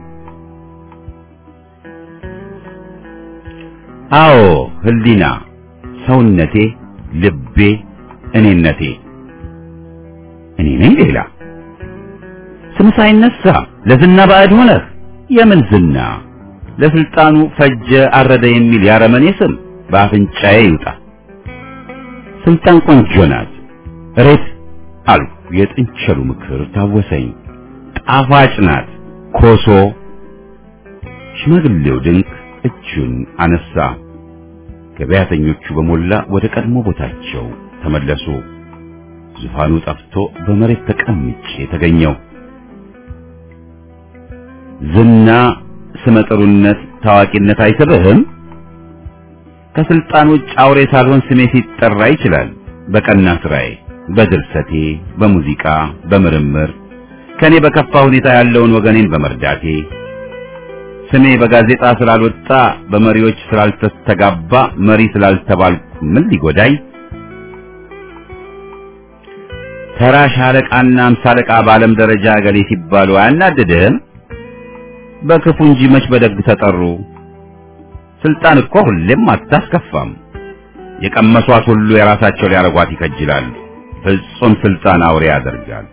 አዎ ህሊና፣ ሰውነቴ፣ ልቤ፣ እኔነቴ። እኔ ነኝ ሌላ ስም ሳይነሳ ለዝና ባዕድ ሆነህ የምን ዝና? ለስልጣኑ ፈጀ አረደ የሚል ያረመኔ ስም በአፍንጫዬ ይውጣ። ስልጣን ቆንጆ ናት እሬት አልኩ። የጥንቸሉ ምክር ታወሰኝ። ጣፋጭ ናት ኮሶ። ሽማግሌው ድንቅ እጁን አነሳ። ገበያተኞቹ በሞላ ወደ ቀድሞ ቦታቸው ተመለሱ። ዙፋኑ ጠፍቶ በመሬት ተቀምጬ ተገኘው። ዝና፣ ስመጥሩነት፣ ታዋቂነት አይስብህም? ከስልጣን ውጭ አውሬ ሳልሆን ስሜ ሲጠራ ይችላል። በቀና ስራዬ፣ በድርሰቴ፣ በሙዚቃ፣ በምርምር ከኔ በከፋ ሁኔታ ያለውን ወገኔን በመርዳቴ ስሜ በጋዜጣ ስላልወጣ በመሪዎች ስላልተስተጋባ መሪ ስላልተባልኩ ምን ሊጎዳኝ? ተራ ሻለቃና አምሳ አለቃ በዓለም ደረጃ ገሌ ሲባሉ አያናድድህም? በክፉ እንጂ መች በደግ ተጠሩ። ስልጣን እኮ ሁሌም አታስከፋም። የቀመሷት ሁሉ የራሳቸው ሊያረጓት ይከጅላሉ። ፍጹም ስልጣን አውሬ ያደርጋል።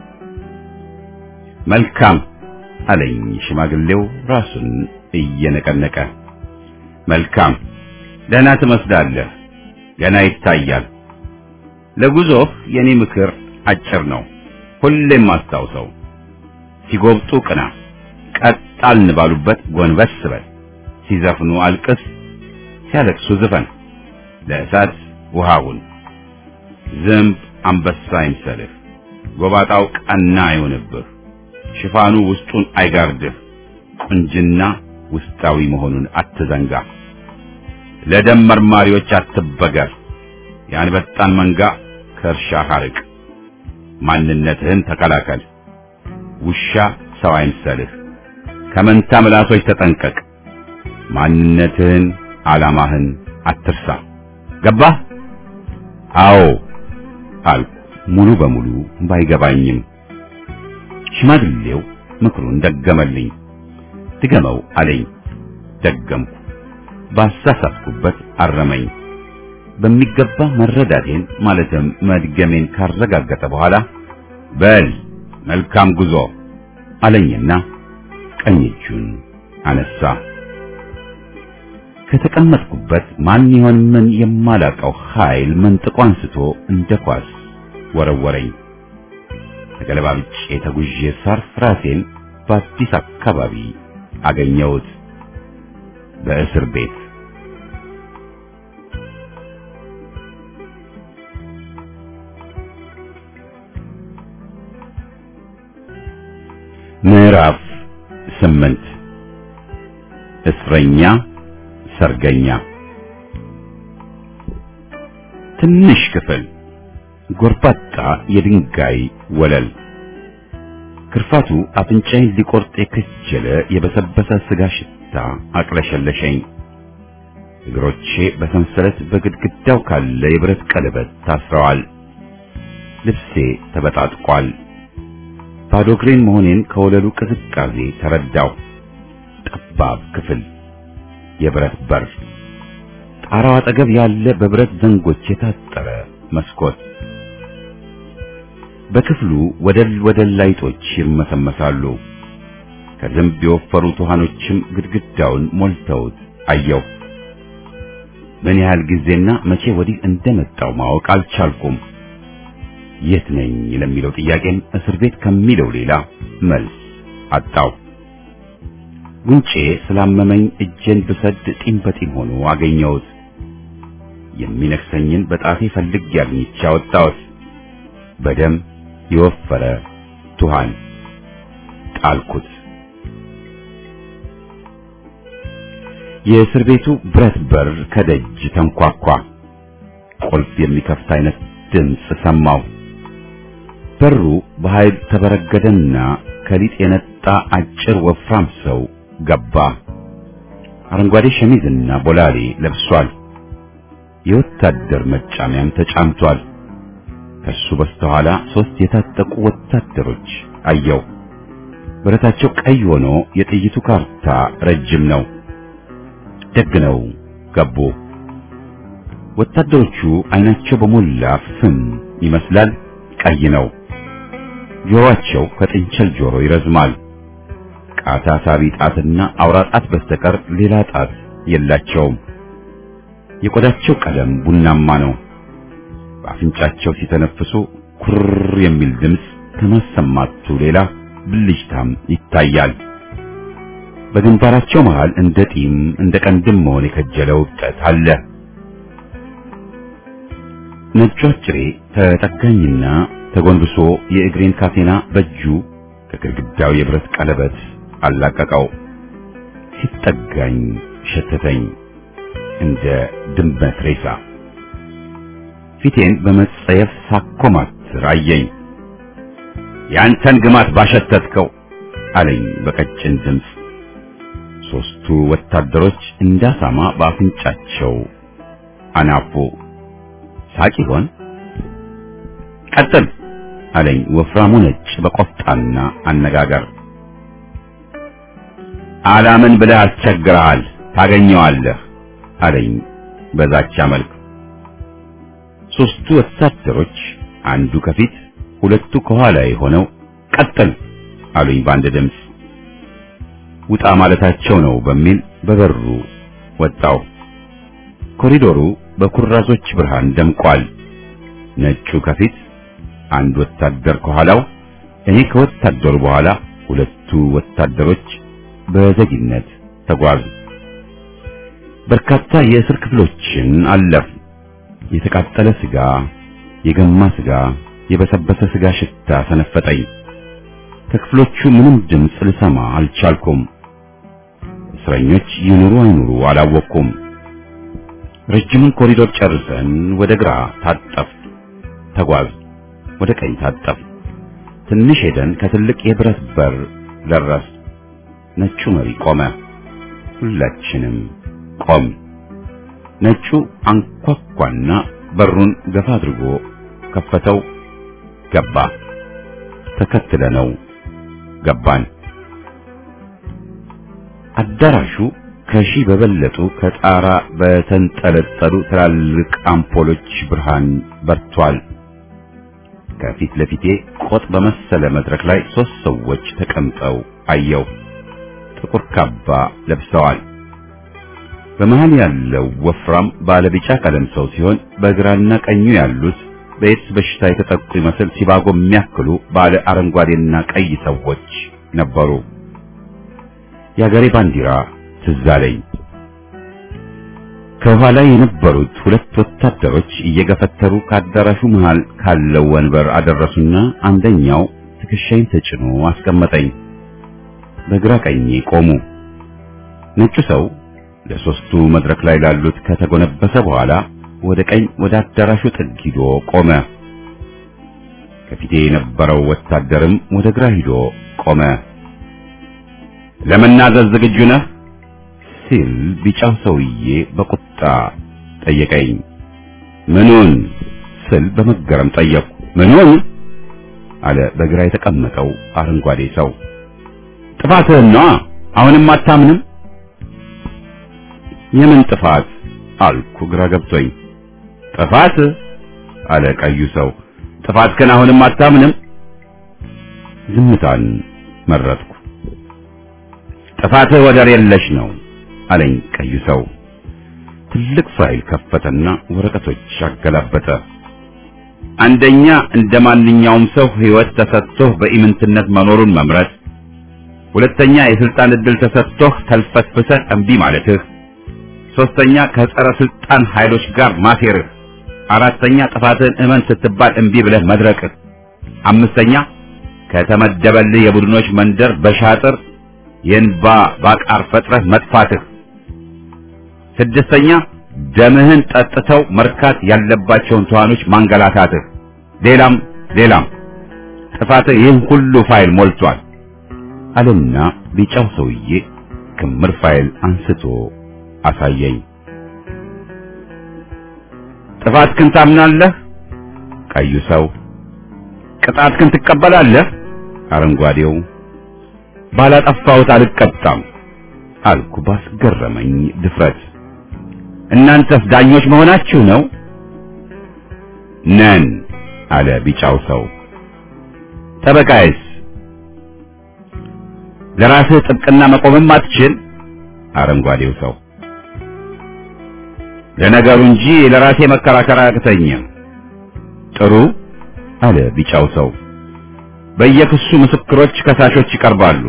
መልካም አለኝ ሽማግሌው ራሱን እየነቀነቀ። መልካም፣ ደህና ትመስላለህ። ገና ይታያል። ለጉዞህ የኔ ምክር አጭር ነው። ሁሌም አስታውሰው፣ ሲጎብጡ ቅና፣ ቀጣልን ባሉበት ጎንበስ በል፣ ሲዘፍኑ አልቅስ፣ ሲያለቅሱ ዝፈን፣ ለእሳት ውሃውን ዝምብ አንበሳ ይምሰልህ፣ ጎባጣው ቀና አይሆንብህ፣ ሽፋኑ ውስጡን አይጋርድህ፣ ቁንጅና ውስጣዊ መሆኑን አትዘንጋ፣ ለደም መርማሪዎች አትበገር፣ የአንበጣን መንጋ ከእርሻ ሐርቅ፣ ማንነትህን ተከላከል፣ ውሻ ሰው አይምሰልህ፣ ከመንታ ምላሶች ተጠንቀቅ፣ ማንነትህን ዓላማህን አትርሳ። ገባህ? አዎ አልኩ፣ ሙሉ በሙሉ ባይገባኝም። ሽማግሌው ምክሩን ደገመልኝ። ድገመው አለኝ። ደገምኩ። ባሳሳትኩበት አረመኝ። በሚገባ መረዳቴን ማለትም መድገሜን ካረጋገጠ በኋላ በል መልካም ጉዞ አለኝና ቀኝ እጁን አነሳ። ከተቀመጥኩበት ማን ይሆን ምን የማላቀው ኃይል መንጥቆ አንስቶ እንደ ኳስ ወረወረኝ። ተገለባብጬ ተጉዤ ሳርፍ ራሴን በአዲስ አካባቢ አገኘሁት፣ በእስር ቤት። ምዕራፍ 8 እስረኛ ሰርገኛ። ትንሽ ክፍል፣ ጎርባጣ የድንጋይ ወለል፣ ክርፋቱ አፍንጫዬን ሊቆርጥ የከጀለ የበሰበሰ ስጋ ሽታ አቅለሸለሸኝ። እግሮቼ በሰንሰለት በግድግዳው ካለ የብረት ቀለበት ታስረዋል። ልብሴ ተበጣጥቋል። ባዶ እግሬን መሆኔን ከወለሉ ቅዝቃዜ ተረዳው። ጠባብ ክፍል፣ የብረት በር፣ ጣራው አጠገብ ያለ በብረት ዘንጎች የታጠረ መስኮት። በክፍሉ ወደል ላይቶች ይርመሰመሳሉ። ከዝንብ የወፈሩ ውሃኖችም ግድግዳውን ሞልተውት አየው። ምን ያህል ጊዜና መቼ ወዲህ እንደመጣው ማወቅ አልቻልኩም። የት ነኝ ለሚለው ጥያቄም እስር ቤት ከሚለው ሌላ መልስ አጣው። ጉንጬ ስላመመኝ እጄን ብሰድ ጢም በጢም ሆኖ አገኘሁት። የሚነክሰኝን በጣቴ ፈልጌ አግኝቼ አወጣሁት። በደም የወፈረ ቱሃን ጣልኩት። የእስር ቤቱ ብረት በር ከደጅ ተንኳኳ። ቁልፍ የሚከፍት አይነት ድምፅ ሰማሁ። በሩ በኃይል ተበረገደና ከሊጥ የነጣ አጭር ወፍራም ሰው ገባ። አረንጓዴ ሸሚዝና ቦላሌ ለብሷል። የወታደር መጫሚያም ተጫምቷል። ከሱ በስተኋላ 3 የታጠቁ ወታደሮች አየው። ብረታቸው ቀይ ሆኖ የጥይቱ ካርታ ረጅም ነው። ደግነው ገቡ። ወታደሮቹ አይናቸው በሞላ ፍም ይመስላል፣ ቀይ ነው። ጆሮአቸው ከጥንቸል ጆሮ ይረዝማል። ቃታ ሳቢ ጣትና አውራ ጣት በስተቀር ሌላ ጣት የላቸውም። የቆዳቸው ቀለም ቡናማ ነው። በአፍንጫቸው ሲተነፍሱ ኩር የሚል ድምፅ ከማሰማቱ ሌላ ብልጭታም ይታያል። በግንባራቸው መሃል እንደ ጢም እንደ ቀንድም መሆን የከጀለው እብጠት አለ። ነጩ አጭሬ ተጠጋኝና ተጎንብሶ የእግሬን ካቴና በእጁ ከግድግዳው የብረት ቀለበት አላቀቀው። ሲጠጋኝ ሸተተኝ እንደ ድመት ሬሳ። ፊቴን በመጸየፍ ሳኮማትር አየኝ። ያንተን ግማት ባሸተትከው አለኝ በቀጭን ድምፅ። 3ቱ ወታደሮች እንዳሳማ በአፍንጫቸው አናፉ። ሳቅ ይሆን? ቀጥል አለኝ ወፍራሙ ነጭ በቆፍጣና አነጋገር። አላምን ብለህ አስቸግረሃል፣ ታገኘዋለህ አለኝ በዛቻ መልክ። 3ቱ ወታደሮች አንዱ ከፊት 2ቱ ከኋላ ሆነው ቀጥል አሉኝ በአንድ ድምፅ። ውጣ ማለታቸው ነው በሚል በበሩ ወጣው። ኮሪዶሩ በኩራዞች ብርሃን ደምቋል። ነጩ ከፊት፣ አንድ ወታደር ከኋላው፣ እኔ ከወታደሩ በኋላ ሁለቱ ወታደሮች በዘግይነት ተጓዙ። በርካታ የእስር ክፍሎችን አለፍ። የተቃጠለ ስጋ፣ የገማ ስጋ፣ የበሰበሰ ስጋ ሽታ ሰነፈጠኝ። ከክፍሎቹ ምንም ድምፅ ልሰማ አልቻልኩም። እስረኞች ይኑሩ አይኑሩ አላወቅኩም። ረጅሙን ኮሪዶር ጨርሰን ወደ ግራ ታጠፍ ተጓዝ፣ ወደ ቀኝ ታጠፍ። ትንሽ ሄደን ከትልቅ የብረት በር ደረስ። ነጩ መሪ ቆመ። ሁላችንም ቆም። ነጩ አንኳኳና በሩን ገፋ አድርጎ ከፈተው። ገባ። ተከትለነው ገባን። አዳራሹ ከሺህ በበለጡ ከጣራ በተንጠለጠሉ ትላልቅ አምፖሎች ብርሃን በርቷል። ከፊት ለፊቴ ቆጥ በመሰለ መድረክ ላይ 3 ሰዎች ተቀምጠው አየው። ጥቁር ካባ ለብሰዋል። በመሃል ያለው ወፍራም ባለቢጫ ቀለም ሰው ሲሆን በግራና ቀኙ ያሉት በኤድስ በሽታ የተጠቁ ይመስል ሲባጎ የሚያክሉ ባለ አረንጓዴና ቀይ ሰዎች ነበሩ። የአገሬ ባንዲራ ትዝ አለኝ። ከኋላ የነበሩት 2 ወታደሮች እየገፈተሩ ከአዳራሹ መሃል ካለው ወንበር አደረሱና አንደኛው ትከሻይን ተጭኖ አስቀመጠኝ። በግራ ቀኝ ቆሙ። ነጩ ሰው ለሶስቱ መድረክ ላይ ላሉት ከተጎነበሰ በኋላ ወደ ቀኝ ወደ አዳራሹ ጥግ ሂዶ ቆመ። ከፊቴ የነበረው ወታደርም ወደ ግራ ሂዶ ቆመ። ለመናዘዝ ዝግጁ ነህ ሲል ቢጫው ሰውዬ በቁጣ ጠየቀኝ። ምኑን ስል በመገረም ጠየቁ። ምኑን አለ በግራ የተቀመጠው አረንጓዴ ሰው። ጥፋትህን ነዋ። አሁንም አታምንም? የምን ጥፋት አልኩ ግራ ገብቶኝ። ጥፋት አለ ቀዩ ሰው። ጥፋትህን አሁንም አታምንም? ዝምታን መረጥኩ። ጥፋትህ ወደር የለሽ ነው አለኝ ቀዩ ሰው። ትልቅ ፋይል ከፈተና ወረቀቶች አገላበጠ። አንደኛ እንደማንኛውም ሰው ህይወት ተሰጥቶህ በኢምንትነት መኖሩን መምረጥ፣ ሁለተኛ የስልጣን እድል ተሰጥቶህ ተልፈስፍሰህ እምቢ ማለትህ፣ ሶስተኛ ከጸረ ስልጣን ኃይሎች ጋር ማሴርህ፣ አራተኛ ጥፋትህን እመን ስትባል እምቢ ብለህ መድረቅህ፣ አምስተኛ ከተመደበልህ የቡድኖች መንደር በሻጥር የእንባ ባቃር ፈጥረህ መጥፋትህ፣ ስድስተኛ ደምህን ጠጥተው መርካት ያለባቸውን ተዋኖች ማንገላታትህ፣ ሌላም ጥፋትህ ይህን ሁሉ ፋይል ሞልቷል አለና ቢጫው ሰውዬ ክምር ፋይል አንስቶ አሳየኝ። ጥፋትህን ታምናለህ? ቀዩ ሰው። ቅጣትህን ትቀበላለህ? አረንጓዴው። ባላጠፋሁት አልቀጣም አልኩ ባስገረመኝ ድፍረት። እናንተስ ዳኞች መሆናችሁ ነው? ነን አለ ቢጫው ሰው። ጠበቃዬስ? ለራስህ ጥብቅና መቆምም አትችል? አረንጓዴው ሰው። ለነገሩ እንጂ ለራሴ መከራከር አያቅተኝም። ጥሩ አለ ቢጫው ሰው። በየክሱ ምስክሮች ከሳሾች ይቀርባሉ።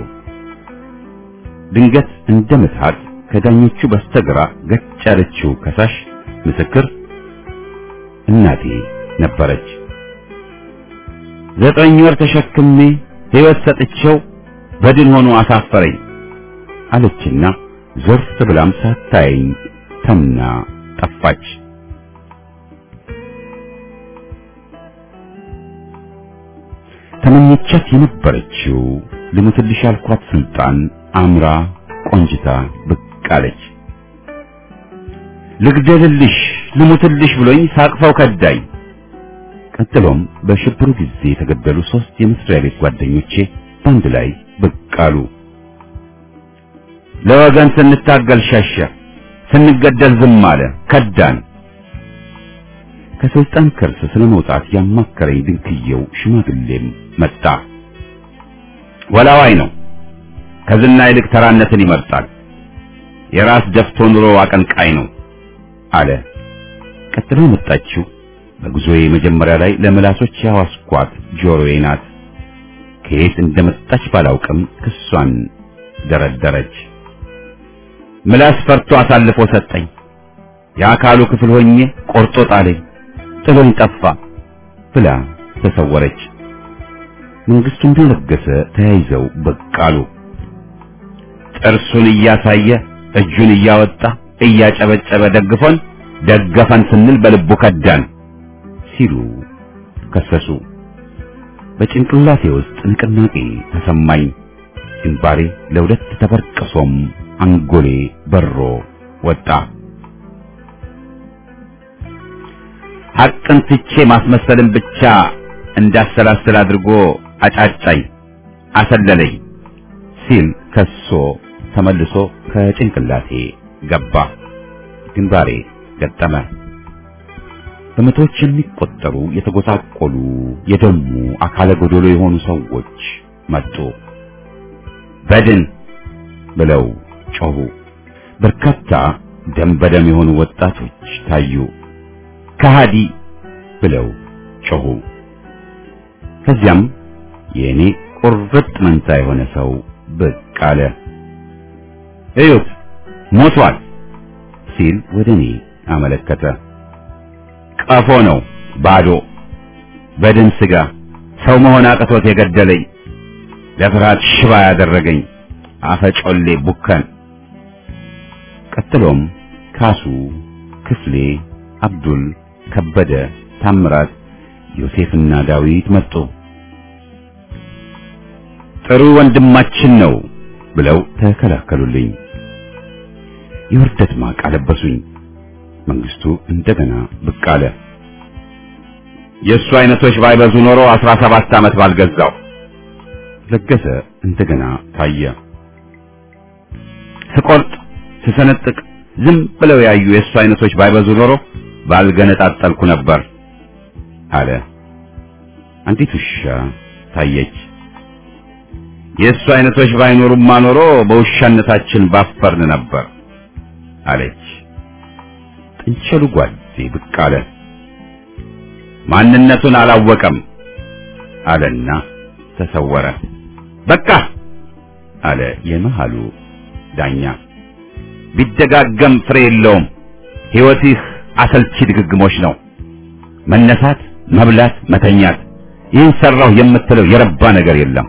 ድንገት እንደ ምትሃት ከዳኞቹ በስተግራ ገጭ ያለችው ከሳሽ ምስክር እናቴ ነበረች። 9 ወር ተሸክሜ ሕይወት ሰጥቼው በድን ሆኖ አሳፈረኝ አለችና ዞር ብላም ሳታየኝ ተምና ጠፋች። ተመኘቻት የነበረችው ልሙትልሽ ያልኳት ስልጣን አምራ ቆንጅታ ብቅ አለች። ልግደልልሽ ልሙትልሽ ብሎኝ ሳቅፈው ከዳኝ። ቀጥሎም በሽብሩ ጊዜ የተገደሉ 3 የመስሪያ ቤት ጓደኞቼ ባንድ ላይ ብቅ አሉ። ለወገን ስንታገል ሸሸ፣ ስንገደል ዝም አለ፣ ከዳን። ከስልጣን ከርስ ስለመውጣት ያማከረኝ ድንክየው ሽማግሌም መጣ። ወላዋይ ነው፣ ከዝና ይልቅ ተራነትን ይመርጣል፣ የራስ ደፍቶ ኑሮ አቀንቃይ ነው አለ። ቀጥሎ መጣችው በጉዞዬ መጀመሪያ ላይ ለምላሶች ያዋስኳት ጆሮዬ ናት። ከየት እንደመጣች ባላውቅም ክሷን ደረደረች። ምላስ ፈርቶ አሳልፎ ሰጠኝ። የአካሉ ክፍል ሆኜ ቆርጦ ጣለኝ፣ ጥሎኝ ጠፋ ብላ ተሰወረች። መንግስቱን ለገሰ ተያይዘው ብቅ አሉ። ጥርሱን እያሳየ እጁን እያወጣ እያጨበጨበ ደግፎን ደገፈን ስንል በልቡ ከዳን ሲሉ ከሰሱ። በጭንቅላቴ ውስጥ ንቅናቄ ተሰማኝ። ግንባሬ ለሁለት ተበርቅሶም አንጎሌ በሮ ወጣ። ሐቅን ትቼ ማስመሰልን ብቻ እንዳሰላስል አድርጎ አጫጫኝ፣ አሰለለኝ ሲል ከሶ ተመልሶ ከጭንቅላቴ ገባ። ግንባሬ ገጠመ። በመቶዎች የሚቆጠሩ የተጎሳቆሉ የደሙ አካለ ጎዶሎ የሆኑ ሰዎች መጡ። በድን ብለው ጮሁ። በርካታ ደም በደም የሆኑ ወጣቶች ታዩ። ከሃዲ ብለው ጮሁ። ከዚያም የኔ ቁርጥ መንታ የሆነ ሰው ብቅ አለ። እዩት ሞቷል ሲል ወደኔ አመለከተ። ቀፎ ነው፣ ባዶ በድን ስጋ፣ ሰው መሆን አቅቶት የገደለኝ፣ ለፍርሃት ሽባ ያደረገኝ አፈጮሌ ቡከን። ቀጥሎም ካሱ፣ ክፍሌ፣ አብዱል፣ ከበደ፣ ታምራት፣ ዮሴፍና ዳዊት መጡ። ጥሩ ወንድማችን ነው ብለው ተከላከሉልኝ። የውርደት ማቅ አለበሱኝ። መንግስቱ እንደገና ብቅ አለ። የእሱ አይነቶች ባይበዙ ኖሮ 17 ዓመት ባልገዛው። ለገሰ እንደገና ታየ። ስቆርጥ ስሰነጥቅ ዝም ብለው ያዩ የእሱ አይነቶች ባይበዙ ኖሮ ባልገነጣጠልኩ ነበር አለ። አንዲት ውሻ ታየች። የእሱ አይነቶች ባይኖሩማ ኖሮ በውሻነታችን ባፈርን ነበር አለች። ጥንቸሉ ጓዴ ብቅ አለ። ማንነቱን አላወቀም አለና ተሰወረ። በቃ አለ የመሃሉ ዳኛ። ቢደጋገም ፍሬ የለውም። ሕይወትህ አሰልቺ ድግግሞች ነው። መነሳት፣ መብላት፣ መተኛት። ይህን ሰራው የምትለው የረባ ነገር የለም።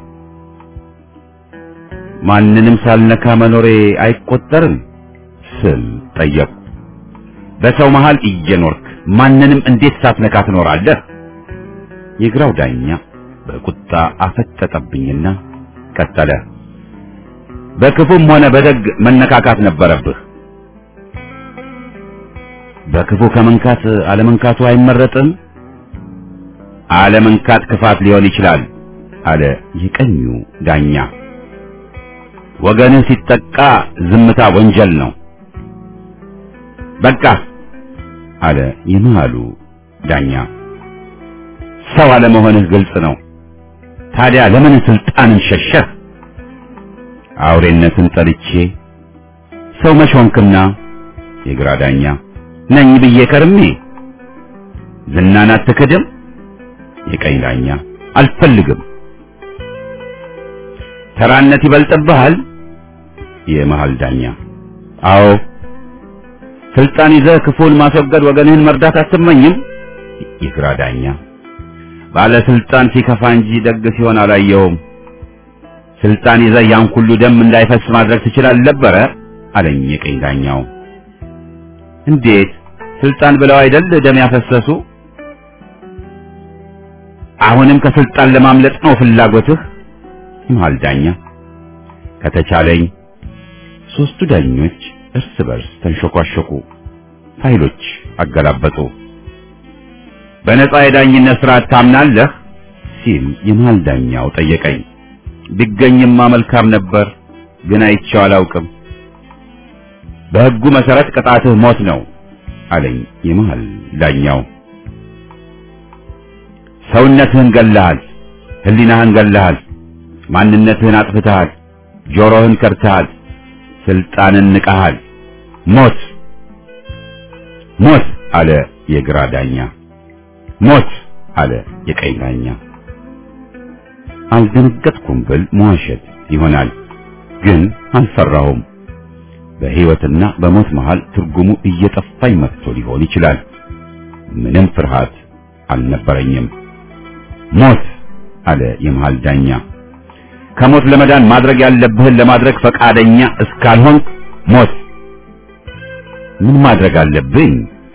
ማንንም ሳልነካ መኖሬ አይቆጠርም ስል ጠየቁ። በሰው መሃል እየኖርክ ማንንም እንዴት ሳትነካ ትኖራለህ? የግራው ዳኛ በቁጣ አፈጠጠብኝና ቀጠለ። በክፉም ሆነ በደግ መነካካት ነበረብህ። በክፉ ከመንካት አለመንካቱ አይመረጥም? አለመንካት ክፋት ሊሆን ይችላል አለ የቀኙ ዳኛ። ወገንህ ሲጠቃ ዝምታ ወንጀል ነው። በቃ አለ የመሃሉ ዳኛ። ሰው አለመሆንህ ግልጽ ነው። ታዲያ ለምን ስልጣንን ሸሸህ? አውሬነትን ጠልቼ ሰው መሾንክና የግራ ዳኛ ነኝ ብዬ ከርሜ ዝናን አትክድም? የቀኝ ዳኛ አልፈልግም። ተራነት ይበልጥብሃል? የመሃል ዳኛ አዎ። ስልጣን ይዘህ ክፉን ማስወገድ ወገንህን መርዳት አትመኝም? የግራ ዳኛ ባለስልጣን ሲከፋ እንጂ ደግ ሲሆን አላየውም። ስልጣን ይዘህ ያን ሁሉ ደም እንዳይፈስ ማድረግ ትችላለህ ነበር አለኝ የቀኝ ዳኛው። እንዴት? ስልጣን ብለው አይደል ደም ያፈሰሱ? አሁንም ከስልጣን ለማምለጥ ነው ፍላጎትህ? የመሃል ዳኛ ከተቻለኝ። ሶስቱ ዳኞች እርስ በርስ ተንሾኳሾኩ። ፋይሎች አገላበጡ። በነጻ የዳኝነት ስርዓት ታምናለህ ሲል የመሃል ዳኛው ጠየቀኝ። ቢገኝማ መልካም ነበር፣ ግን አይቼው አላውቅም። በሕጉ መሰረት ቅጣትህ ሞት ነው አለኝ የመሃል ዳኛው። ሰውነትህን ገለሃል፣ ህሊናህን ገለሃል፣ ማንነትህን አጥፍተሃል፣ ጆሮህን ከርተሃል፣ ስልጣንን ንቀሃል። ሞት ሞት አለ የግራ ዳኛ። ሞት አለ የቀኝ ዳኛ። አልደነገጥኩም ብል መዋሸት ይሆናል። ግን አልፈራሁም። በሕይወትና በሞት መሃል ትርጉሙ እየጠፋኝ መጥቶ ሊሆን ይችላል። ምንም ፍርሃት አልነበረኝም። ሞት አለ የመሃል ዳኛ። ከሞት ለመዳን ማድረግ ያለብህን ለማድረግ ፈቃደኛ እስካልሆን ሞት። ምን ማድረግ አለብኝ?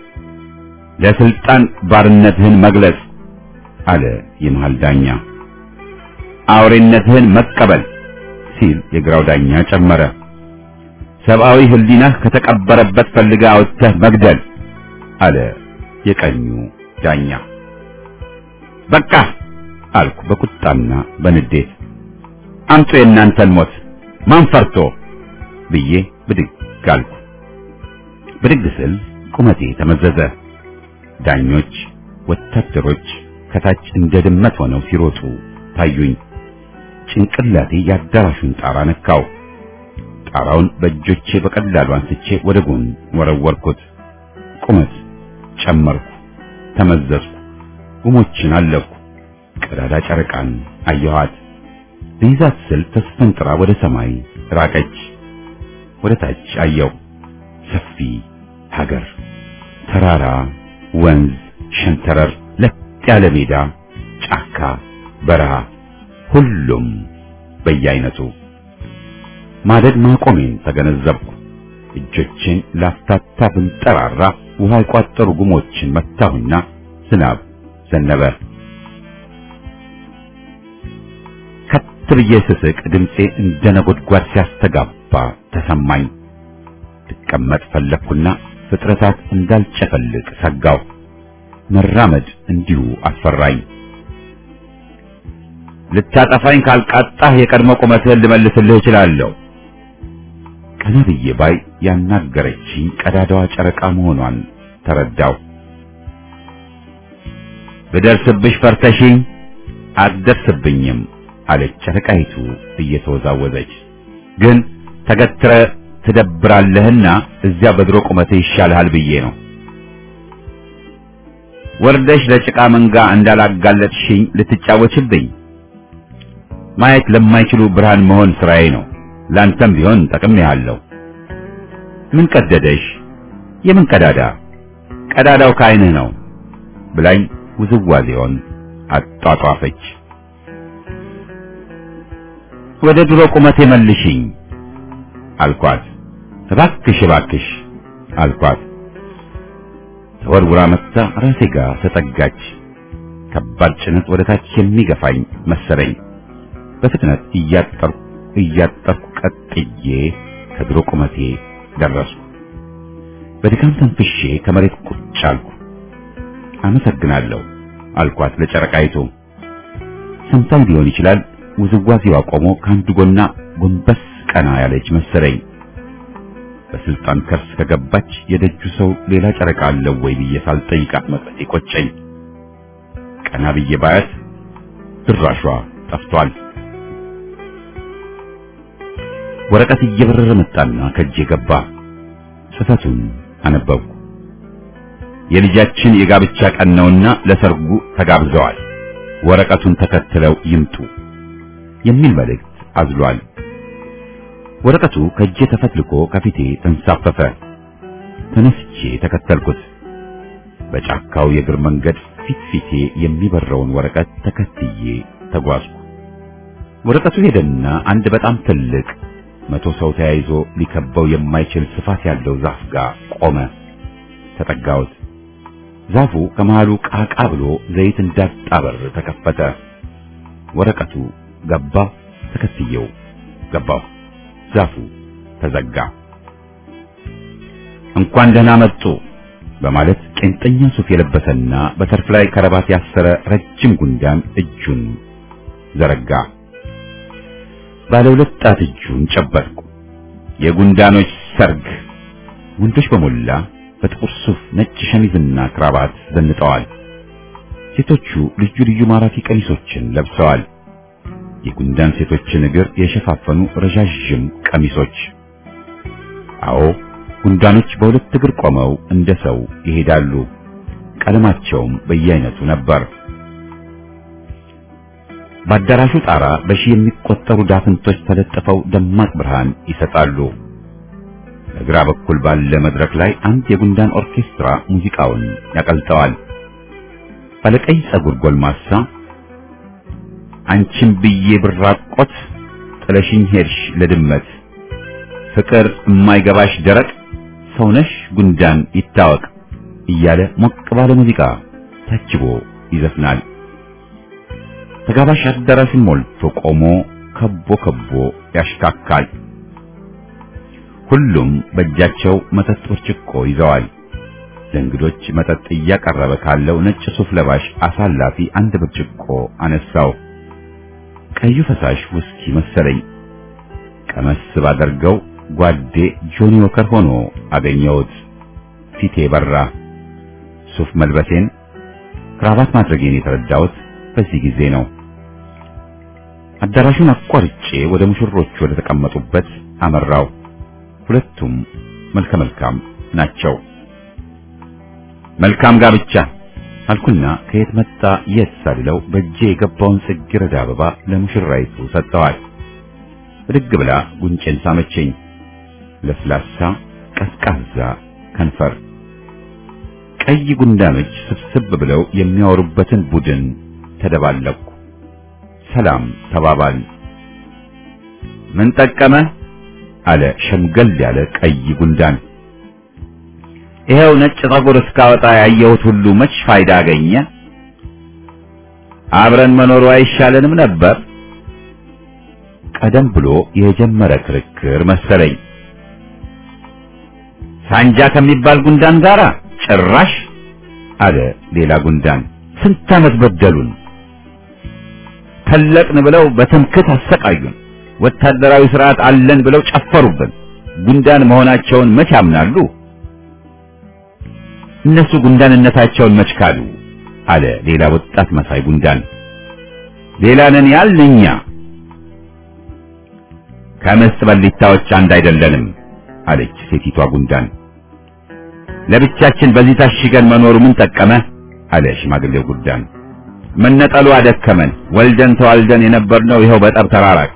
ለስልጣን ባርነትህን መግለጽ አለ የመሃል ዳኛ። አውሬነትህን መቀበል ሲል የግራው ዳኛ ጨመረ። ሰብአዊ ህሊናህ ከተቀበረበት ፈልጋ አውጥተህ መግደል አለ የቀኙ ዳኛ። በቃ አልኩ በቁጣና በንዴት። አምጡ የእናንተን ሞት ማን ፈርቶ ብዬ ብድግ አልኩ። ብድግ ስል ቁመቴ ተመዘዘ። ዳኞች፣ ወታደሮች ከታች እንደ ድመት ሆነው ሲሮጡ ታዩኝ። ጭንቅላቴ ያዳራሹን ጣራ ነካው። ጣራውን በእጆቼ በቀላሉ አንስቼ ወደ ጎን ወረወርኩት። ቁመት ጨመርኩ፣ ተመዘዝኩ፣ ጉሞችን አለፍኩ። ቀዳዳ ጨረቃን አየኋት። ልይዛት ስል ተስፈንጥራ ወደ ሰማይ ራቀች። ወደ ታች አየሁ። ሰፊ ሀገር፣ ተራራ፣ ወንዝ፣ ሸንተረር፣ ለጥ ያለ ሜዳ፣ ጫካ፣ በረሃ፣ ሁሉም በየአይነቱ። ማደግ ማቆሜን ተገነዘብኩ። እጆቼን ላፍታታ ብንጠራራ ውሃ የቋጠሩ ጉሞችን መታሁና ዝናብ ዘነበ። ከት ብዬ ስስቅ ድምፄ እንደ ነጎድጓድ ሲያስተጋባ ተሰማኝ። ልቀመጥ ፈለግኩና ፍጥረታት እንዳልጨፈልቅ ሰጋው። መራመድ እንዲሁ አስፈራኝ። ልታጠፋኝ ካልቃጣህ የቀድሞ ቁመትህን ልመልስልህ እችላለሁ። ቀና ብዬ ባይ ያናገረችኝ ቀዳዳዋ ጨረቃ መሆኗን ተረዳው። ብደርስብሽ ፈርተሽኝ አትደርስብኝም አለች ጨረቃይቱ እየተወዛወዘች። ግን ተገትረ ትደብራለህና እዚያ በድሮ ቁመትህ ይሻልሃል ብዬ ነው። ወርደሽ ለጭቃ መንጋ እንዳላጋለጥሽኝ ልትጫወችብኝ። ማየት ለማይችሉ ብርሃን መሆን ስራዬ ነው። ላንተም ቢሆን ጠቅሜሃለሁ። ምን ቀደደሽ? የምን ቀዳዳ? ቀዳዳው ከዓይንህ ነው ብላኝ ውዝዋዜውን አጧጧፈች። ወደ ድሮ ቁመቴ መልሽኝ አልኳት። እባክሽ እባክሽ አልኳት። ተወርውራ መጥታ ራሴ ጋር ተጠጋች። ከባድ ጭነት ወደ ታች የሚገፋኝ መሰለኝ። በፍጥነት እያጠርኩ ቀጥዬ ከድሮ ቁመቴ ደረስኩ። በድካም ተንፍሼ ከመሬት ቁጭ አልኩ። አመሰግናለሁ አልኳት ለጨረቃይቱ። ሰምታኝ ሊሆን ይችላል። ውዝዋዜዋ ቆሞ ከአንዱ ጎና ጎንበስ ቀና ያለች መሰለኝ። በስልጣን ከርስ ከገባች የደጁ ሰው ሌላ ጨረቃ አለው ወይ ብዬ ሳልጠይቃት መቅረቴ ቆጨኝ። ቀና ብዬ ባያት ድራሿ ጠፍቷል። ወረቀት እየበረረ መጣና ከእጄ ገባ። ጽፈቱን አነበብኩ። የልጃችን የጋብቻ ቀን ነውና ለሰርጉ ተጋብዘዋል። ወረቀቱን ተከትለው ይምጡ የሚል መልእክት አዝሏል። ወረቀቱ ከእጄ ተፈትልኮ ከፊቴ ተንሳፈፈ። ተነስቼ ተከተልኩት። በጫካው የእግር መንገድ ፊቴ የሚበረውን ወረቀት ተከትዬ ተጓዝኩ። ወረቀቱ ሄደና አንድ በጣም ትልቅ 100 ሰው ተያይዞ ሊከበው የማይችል ስፋት ያለው ዛፍ ጋር ቆመ። ተጠጋሁት። ዛፉ ከመሃሉ ቃቃ ብሎ ዘይት እንዳጣበር ተከፈተ። ወረቀቱ ገባ። ተከትየው ገባሁ። ዛፉ ተዘጋ። እንኳን ደህና መጡ በማለት ቄንጠኛ ሱፍ የለበሰና በተርፍ ላይ ከረባት ያሰረ ረጅም ጉንዳን እጁን ዘረጋ። ባለ ሁለት ጣት እጁን ጨበጥኩ። የጉንዳኖች ሰርግ። ወንዶች በሞላ በጥቁር ሱፍ ነጭ ሸሚዝና ክራባት ዘንጠዋል። ሴቶቹ ልዩ ልዩ ማራኪ ቀሚሶችን ለብሰዋል። የጉንዳን ሴቶችን እግር የሸፋፈኑ ረዣዥም ቀሚሶች። አዎ ጉንዳኖች በሁለት እግር ቆመው እንደ ሰው ይሄዳሉ። ቀለማቸውም በየአይነቱ ነበር። በአዳራሹ ጣራ በሺህ የሚቆጠሩ ዳፍንቶች ተለጥፈው ደማቅ ብርሃን ይሰጣሉ። በግራ በኩል ባለ መድረክ ላይ አንድ የጉንዳን ኦርኬስትራ ሙዚቃውን ያቀልጠዋል። ባለቀይ ጸጉር ጎልማሳ አንቺን ብዬ ብራቆት ጥለሽኝ ሄድሽ ለድመት ፍቅር የማይገባሽ ደረቅ ሰውነሽ ጉንዳን ይታወቅ እያለ ሞቅ ባለ ሙዚቃ ታጅቦ ይዘፍናል። ተጋባሽ አዳራሹን ሞልቶ ቆሞ ከቦ ያሽካካል። ሁሉም በእጃቸው መጠጥ ብርጭቆ ይዘዋል። ለእንግዶች መጠጥ እያቀረበ ካለው ነጭ ሱፍ ለባሽ አሳላፊ አንድ ብርጭቆ አነሳው። ቀዩ ፈሳሽ ውስኪ መሰለኝ። ቀመስ ባደርገው ጓዴ ጆኒ ዎከር ሆኖ አገኘሁት። ፊቴ በራ። ሱፍ መልበሴን ክራባት ማድረጌን የተረዳሁት በዚህ ጊዜ ነው። አዳራሹን አቋርጬ ወደ ሙሽሮቹ ወደ ተቀመጡበት አመራው። ሁለቱም መልካም ናቸው። መልካም ጋብቻ አልኩና ከየት መጣ የት ሳልለው በእጄ የገባውን ጽጌረዳ አበባ ለሙሽራይቱ ሰጠዋል። ብድግ ብላ ጉንጬን ሳመችኝ። ለስላሳ ቀዝቃዛ ከንፈር። ቀይ ጉንዳኖች ስብስብ ብለው የሚያወሩበትን ቡድን ተደባለቁ። ሰላም ተባባል። ምን ጠቀመ አለ ሸምገል ያለ ቀይ ጉንዳን። ይሄው ነጭ ጸጉር እስካወጣ ያየሁት ሁሉ መች ፋይዳ አገኘ? አብረን መኖሩ አይሻለንም ነበር? ቀደም ብሎ የጀመረ ክርክር መሰለኝ። ሳንጃ ከሚባል ጉንዳን ጋራ ጭራሽ አለ ሌላ ጉንዳን። ስንት ዓመት በደሉን። ተለቅን ብለው በትምክት አሰቃዩን። ወታደራዊ ስርዓት አለን ብለው ጨፈሩብን። ጉንዳን መሆናቸውን መች ያምናሉ? እነሱ ጉንዳንነታቸውን መች ካሉ? አለ ሌላ ወጣት መሳይ ጉንዳን። ሌላ ነን ያልንኛ ከምስጥ በሊታዎች አንድ አይደለንም አለች ሴቲቷ ጉንዳን። ለብቻችን በዚህ ታሽገን መኖሩ ምን ጠቀመ? አለ ሽማግሌው ጉንዳን። መነጠሉ አደከመን። ወልደን ተዋልደን የነበርነው ይኸው በጠብ ተራራቅ።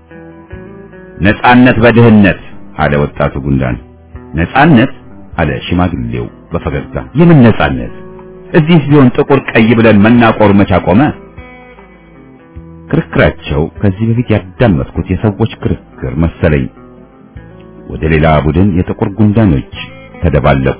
ነጻነት በድህነት አለ ወጣቱ ጉንዳን። ነጻነት አለ ሽማግሌው በፈገግታ። የምን ነጻነት? እዚህስ ቢሆን ጥቁር ቀይ ብለን መናቆር መች አቆመ? ክርክራቸው ከዚህ በፊት ያዳመጥኩት የሰዎች ክርክር መሰለኝ። ወደ ሌላ ቡድን የጥቁር ጉንዳኖች ተደባለቁ።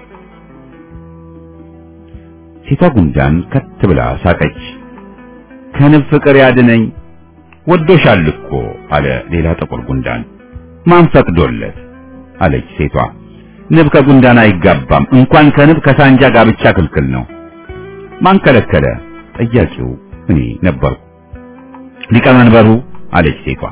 ሴቷ ጉንዳን ከት ብላ ሳቀች። ከንብ ፍቅር ያድነኝ ወዶሻል እኮ አለ ሌላ ጥቁር ጉንዳን። ማን ፈቅዶለት? አለች ሴቷ። ንብ ከጉንዳን አይጋባም። እንኳን ከንብ ከሳንጃ ጋብቻ ክልክል ነው። ማን ከለከለ? ጠያቂው እኔ ነበርኩ። ሊቀመንበሩ አለች ሴቷ።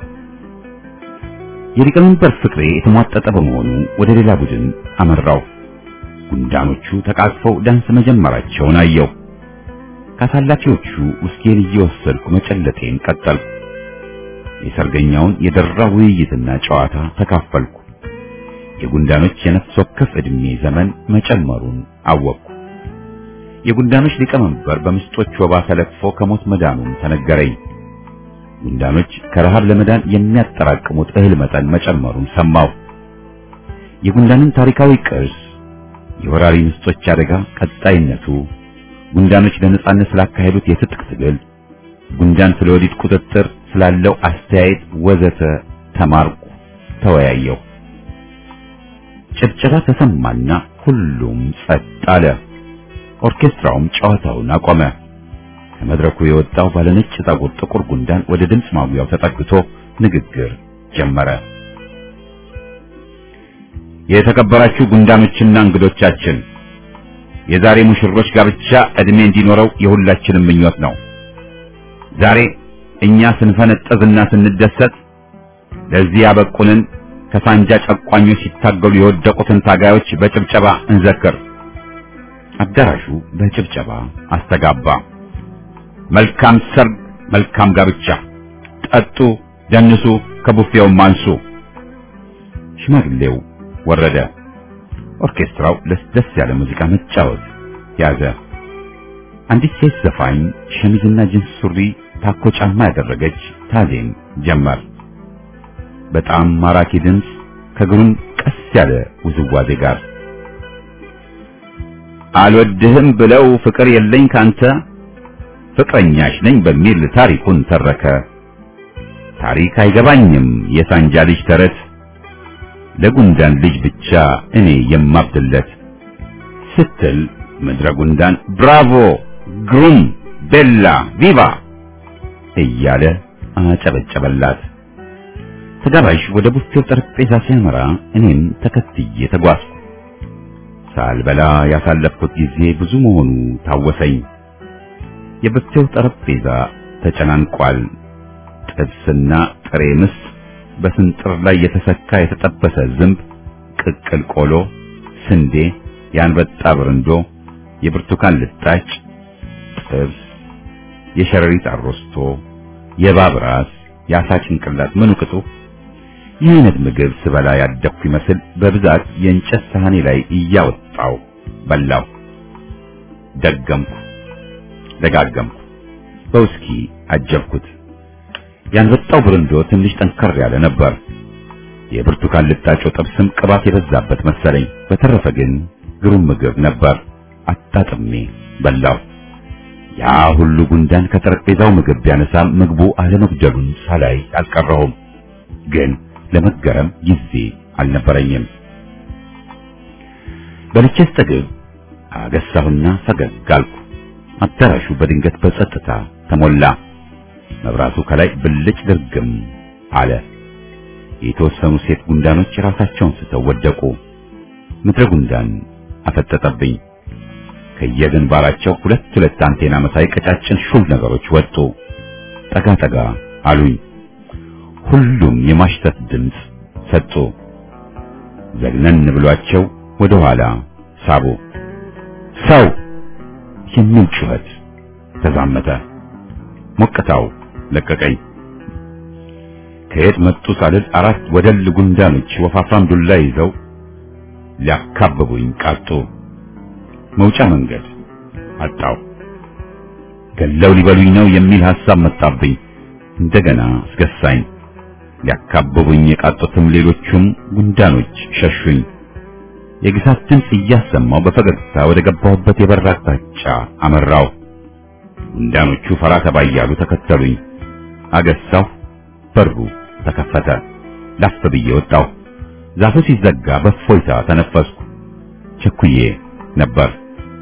የሊቀመንበር ፍቅሬ የተሟጠጠ በመሆኑ ወደ ሌላ ቡድን አመራው። ጉንዳኖቹ ተቃቅፈው ዳንስ መጀመራቸውን አየው። ካሳላፊዎቹ ውስኪን እየወሰድኩ መጨለጤን ቀጠልኩ። የሰርገኛውን የደራ ውይይትና ጨዋታ ተካፈልኩ። የጉንዳኖች የነፍስ ወከፍ ዕድሜ ዘመን መጨመሩን አወቅኩ። የጉንዳኖች ሊቀመንበር በምስጦች ወባ ተለክፎ ከሞት መዳኑን ተነገረኝ። ጉንዳኖች ከረሃብ ለመዳን የሚያጠራቅሙት እህል መጠን መጨመሩን ሰማሁ። የጉንዳንን ታሪካዊ ቅርስ፣ የወራሪ ምስጦች አደጋ ቀጣይነቱ፣ ጉንዳኖች ለነጻነት ስላካሄዱት የትጥቅ ትግል፣ ጉንዳን ስለወዲት ቁጥጥር ስላለው አስተያየት ወዘተ ተማርኩ፣ ተወያየሁ። ጭብጨባ ተሰማና ሁሉም ጸጥ አለ። ኦርኬስትራውም ጨዋታውን አቆመ። ከመድረኩ የወጣው ባለነጭ ጸጉር ጥቁር ጉንዳን ወደ ድምጽ ማጉያው ተጠግቶ ንግግር ጀመረ። የተከበራችሁ ጉንዳኖችና እንግዶቻችን፣ የዛሬ ሙሽሮች ጋብቻ እድሜ እንዲኖረው የሁላችንም ምኞት ነው። ዛሬ እኛ ስንፈነጠዝና ስንደሰት ለዚህ ያበቁንን ከሳንጃ ጨቋኞች ሲታገሉ የወደቁትን ታጋዮች በጭብጨባ እንዘክር። አዳራሹ በጭብጨባ አስተጋባ። መልካም ሰርግ፣ መልካም ጋብቻ። ጠጡ፣ ደንሱ፣ ከቡፌውም አንሱ። ሽማግሌው ወረደ። ኦርኬስትራው ለስለስ ያለ ሙዚቃ መጫወት ያዘ። አንዲት ሴት ዘፋኝ ሸሚዝና ጂንስ ሱሪ ታኮ ጫማ ያደረገች ታዜም ጀመር። በጣም ማራኪ ድምፅ ከግሩም ቀስ ያለ ውዝዋዜ ጋር አልወድህም ብለው ፍቅር የለኝ ካንተ ፍቅረኛሽ ነኝ በሚል ታሪኩን ተረከ። ታሪክ አይገባኝም የሳንጃ ልጅ ተረት ለጉንዳን ልጅ ብቻ እኔ የማብድለት ስትል ምድረ ጉንዳን ብራቮ ግሩም ቤላ ቪቫ እያለ አጨበጨበላት። ተጋባዥ ወደ ቡፌው ጠረጴዛ ሲያመራ እኔም ተከትዬ ተጓዝኩ። ሳልበላ ያሳለፍኩት ጊዜ ብዙ መሆኑ ታወሰኝ። የቡፌው ጠረጴዛ ተጨናንቋል። ጥብስና ጥሬ ምስጥ፣ በስንጥር ላይ የተሰካ የተጠበሰ ዝንብ፣ ቅቅል ቆሎ፣ ስንዴ፣ የአንበጣ ብርንዶ፣ የብርቱካን ልጣጭ፣ ጥብስ፣ የሸረሪት አሮስቶ፣ የእባብ ራስ፣ የአሳ ጭንቅላት ምኑ ቅጡ። ይህ አይነት ምግብ ስበላ ያደግኩ ይመስል በብዛት የእንጨት ሳህኔ ላይ እያወጣው በላው። ደጋገምኩ። በውስኪ አጀብኩት። ያንበጣው ብርንዶ ትንሽ ጠንከር ያለ ነበር። የብርቱካን ልጣጩ ጥብስም ቅባት የበዛበት መሰለኝ። በተረፈ ግን ግሩም ምግብ ነበር። አጣጥሜ በላው። ያ ሁሉ ጉንዳን ከጠረጴዛው ምግብ ቢያነሳም ምግቡ አለመጉደሉን ሳላይ አልቀረሁም። ግን ለመገረም ጊዜ አልነበረኝም። በልቼ ስጠግብ አገሳሁና ፈገግ አልኩ። አዳራሹ በድንገት በጸጥታ ተሞላ። መብራቱ ከላይ ብልጭ ድርግም አለ። የተወሰኑ ሴት ጉንዳኖች ራሳቸውን ስተው ወደቁ። ምድረ ጉንዳን አፈጠጠብኝ። ከየግንባራቸው ሁለት አንቴና መሳይ ቀጫጭን ሹል ነገሮች ወጡ። ጠጋ አሉኝ። ሁሉም የማሽተት ድምፅ ሰጡ። ዘግነን ብሏቸው ወደ ኋላ ሳቡ። ሰው የሚል ጩኸት ተዛመተ። ሞቅታው ለቀቀኝ። ከየት መጡ ሳልል 4 ወደል ጉንዳኖች ወፋፍራም ዱላ ይዘው ሊያካብቡኝ ቃጡ። መውጫ መንገድ አጣው። ገለው ሊበሉኝ ነው የሚል ሐሳብ መጣብኝ። እንደገና አስገሳኝ። ሊያካብቡኝ የቃጡትም ሌሎቹም ጉንዳኖች ሸሹኝ። የግሳት ድምፅ እያሰማው በፈገግታ ወደ ገባሁበት የበር አቅጣጫ አመራው። ጉንዳኖቹ ፈራ ተባ እያሉ ተከተሉኝ። አገሳሁ። በሩ ተከፈተ። ላፍ ብዬ ወጣሁ። ዛፉ ሲዘጋ በእፎይታ ተነፈስኩ። ቸኩዬ ነበር።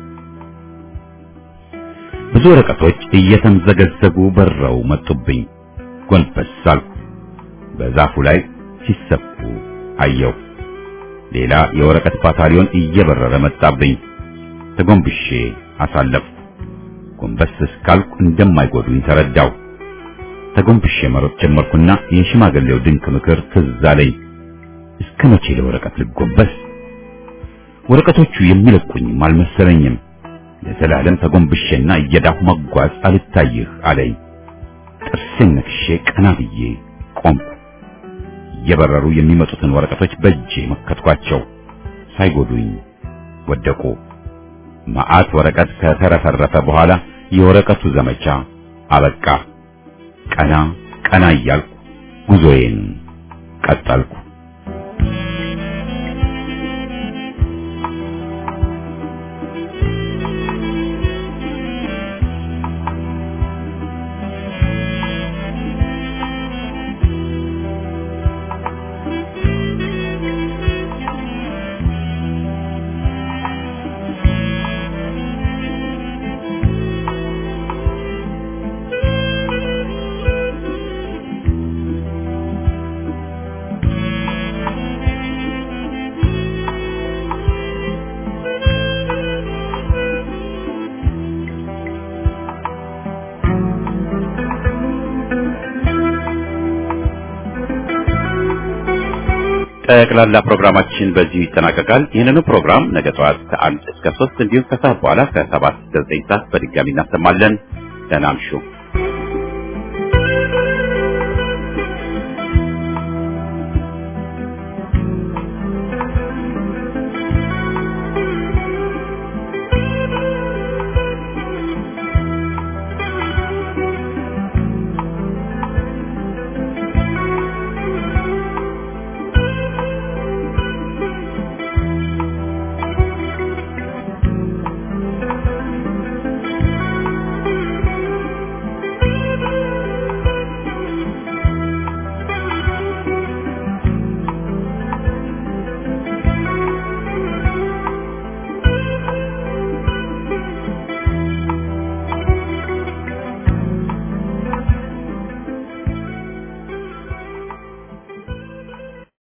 ብዙ ወረቀቶች እየተምዘገዘጉ በረው መጡብኝ። ጎንበስ አልኩ። በዛፉ ላይ ሲሰፉ አየሁ። ሌላ የወረቀት ባታሊዮን እየበረረ መጣብኝ። ተጎንብሼ አሳለፍኩ። ጎንበስ እስካልኩ እንደማይጎዱኝ ተረዳሁ። ተጎንብሼ መሮጥ ጀመርኩና የሽማግሌው ድንቅ ምክር ትዝ አለኝ። እስከ መቼ ለወረቀት ልጎንበስ? ወረቀቶቹ የሚለቁኝም አልመሰለኝም። ለዘላለም ተጎንብሼና እየዳሁ መጓዝ አልታይህ አለኝ። ጥርሴን ነክሼ ቀና ብዬ ቆምኩ። እየበረሩ የሚመጡትን ወረቀቶች በእጄ መከትኳቸው። ሳይጎዱኝ ወደቁ። መዓት ወረቀት ከተረፈረፈ በኋላ የወረቀቱ ዘመቻ አበቃ። ቀና እያልኩ ጉዞዬን ቀጠልኩ። ጠቅላላ ፕሮግራማችን በዚህ ይጠናቀቃል። ይህንኑ ፕሮግራም ነገ ጠዋት ከ1 እስከ 3 እንዲሁም ከሰዓት በኋላ ከ7 እስከ 9 ሰዓት በድጋሚ እናሰማለን። ደህና እምሹ።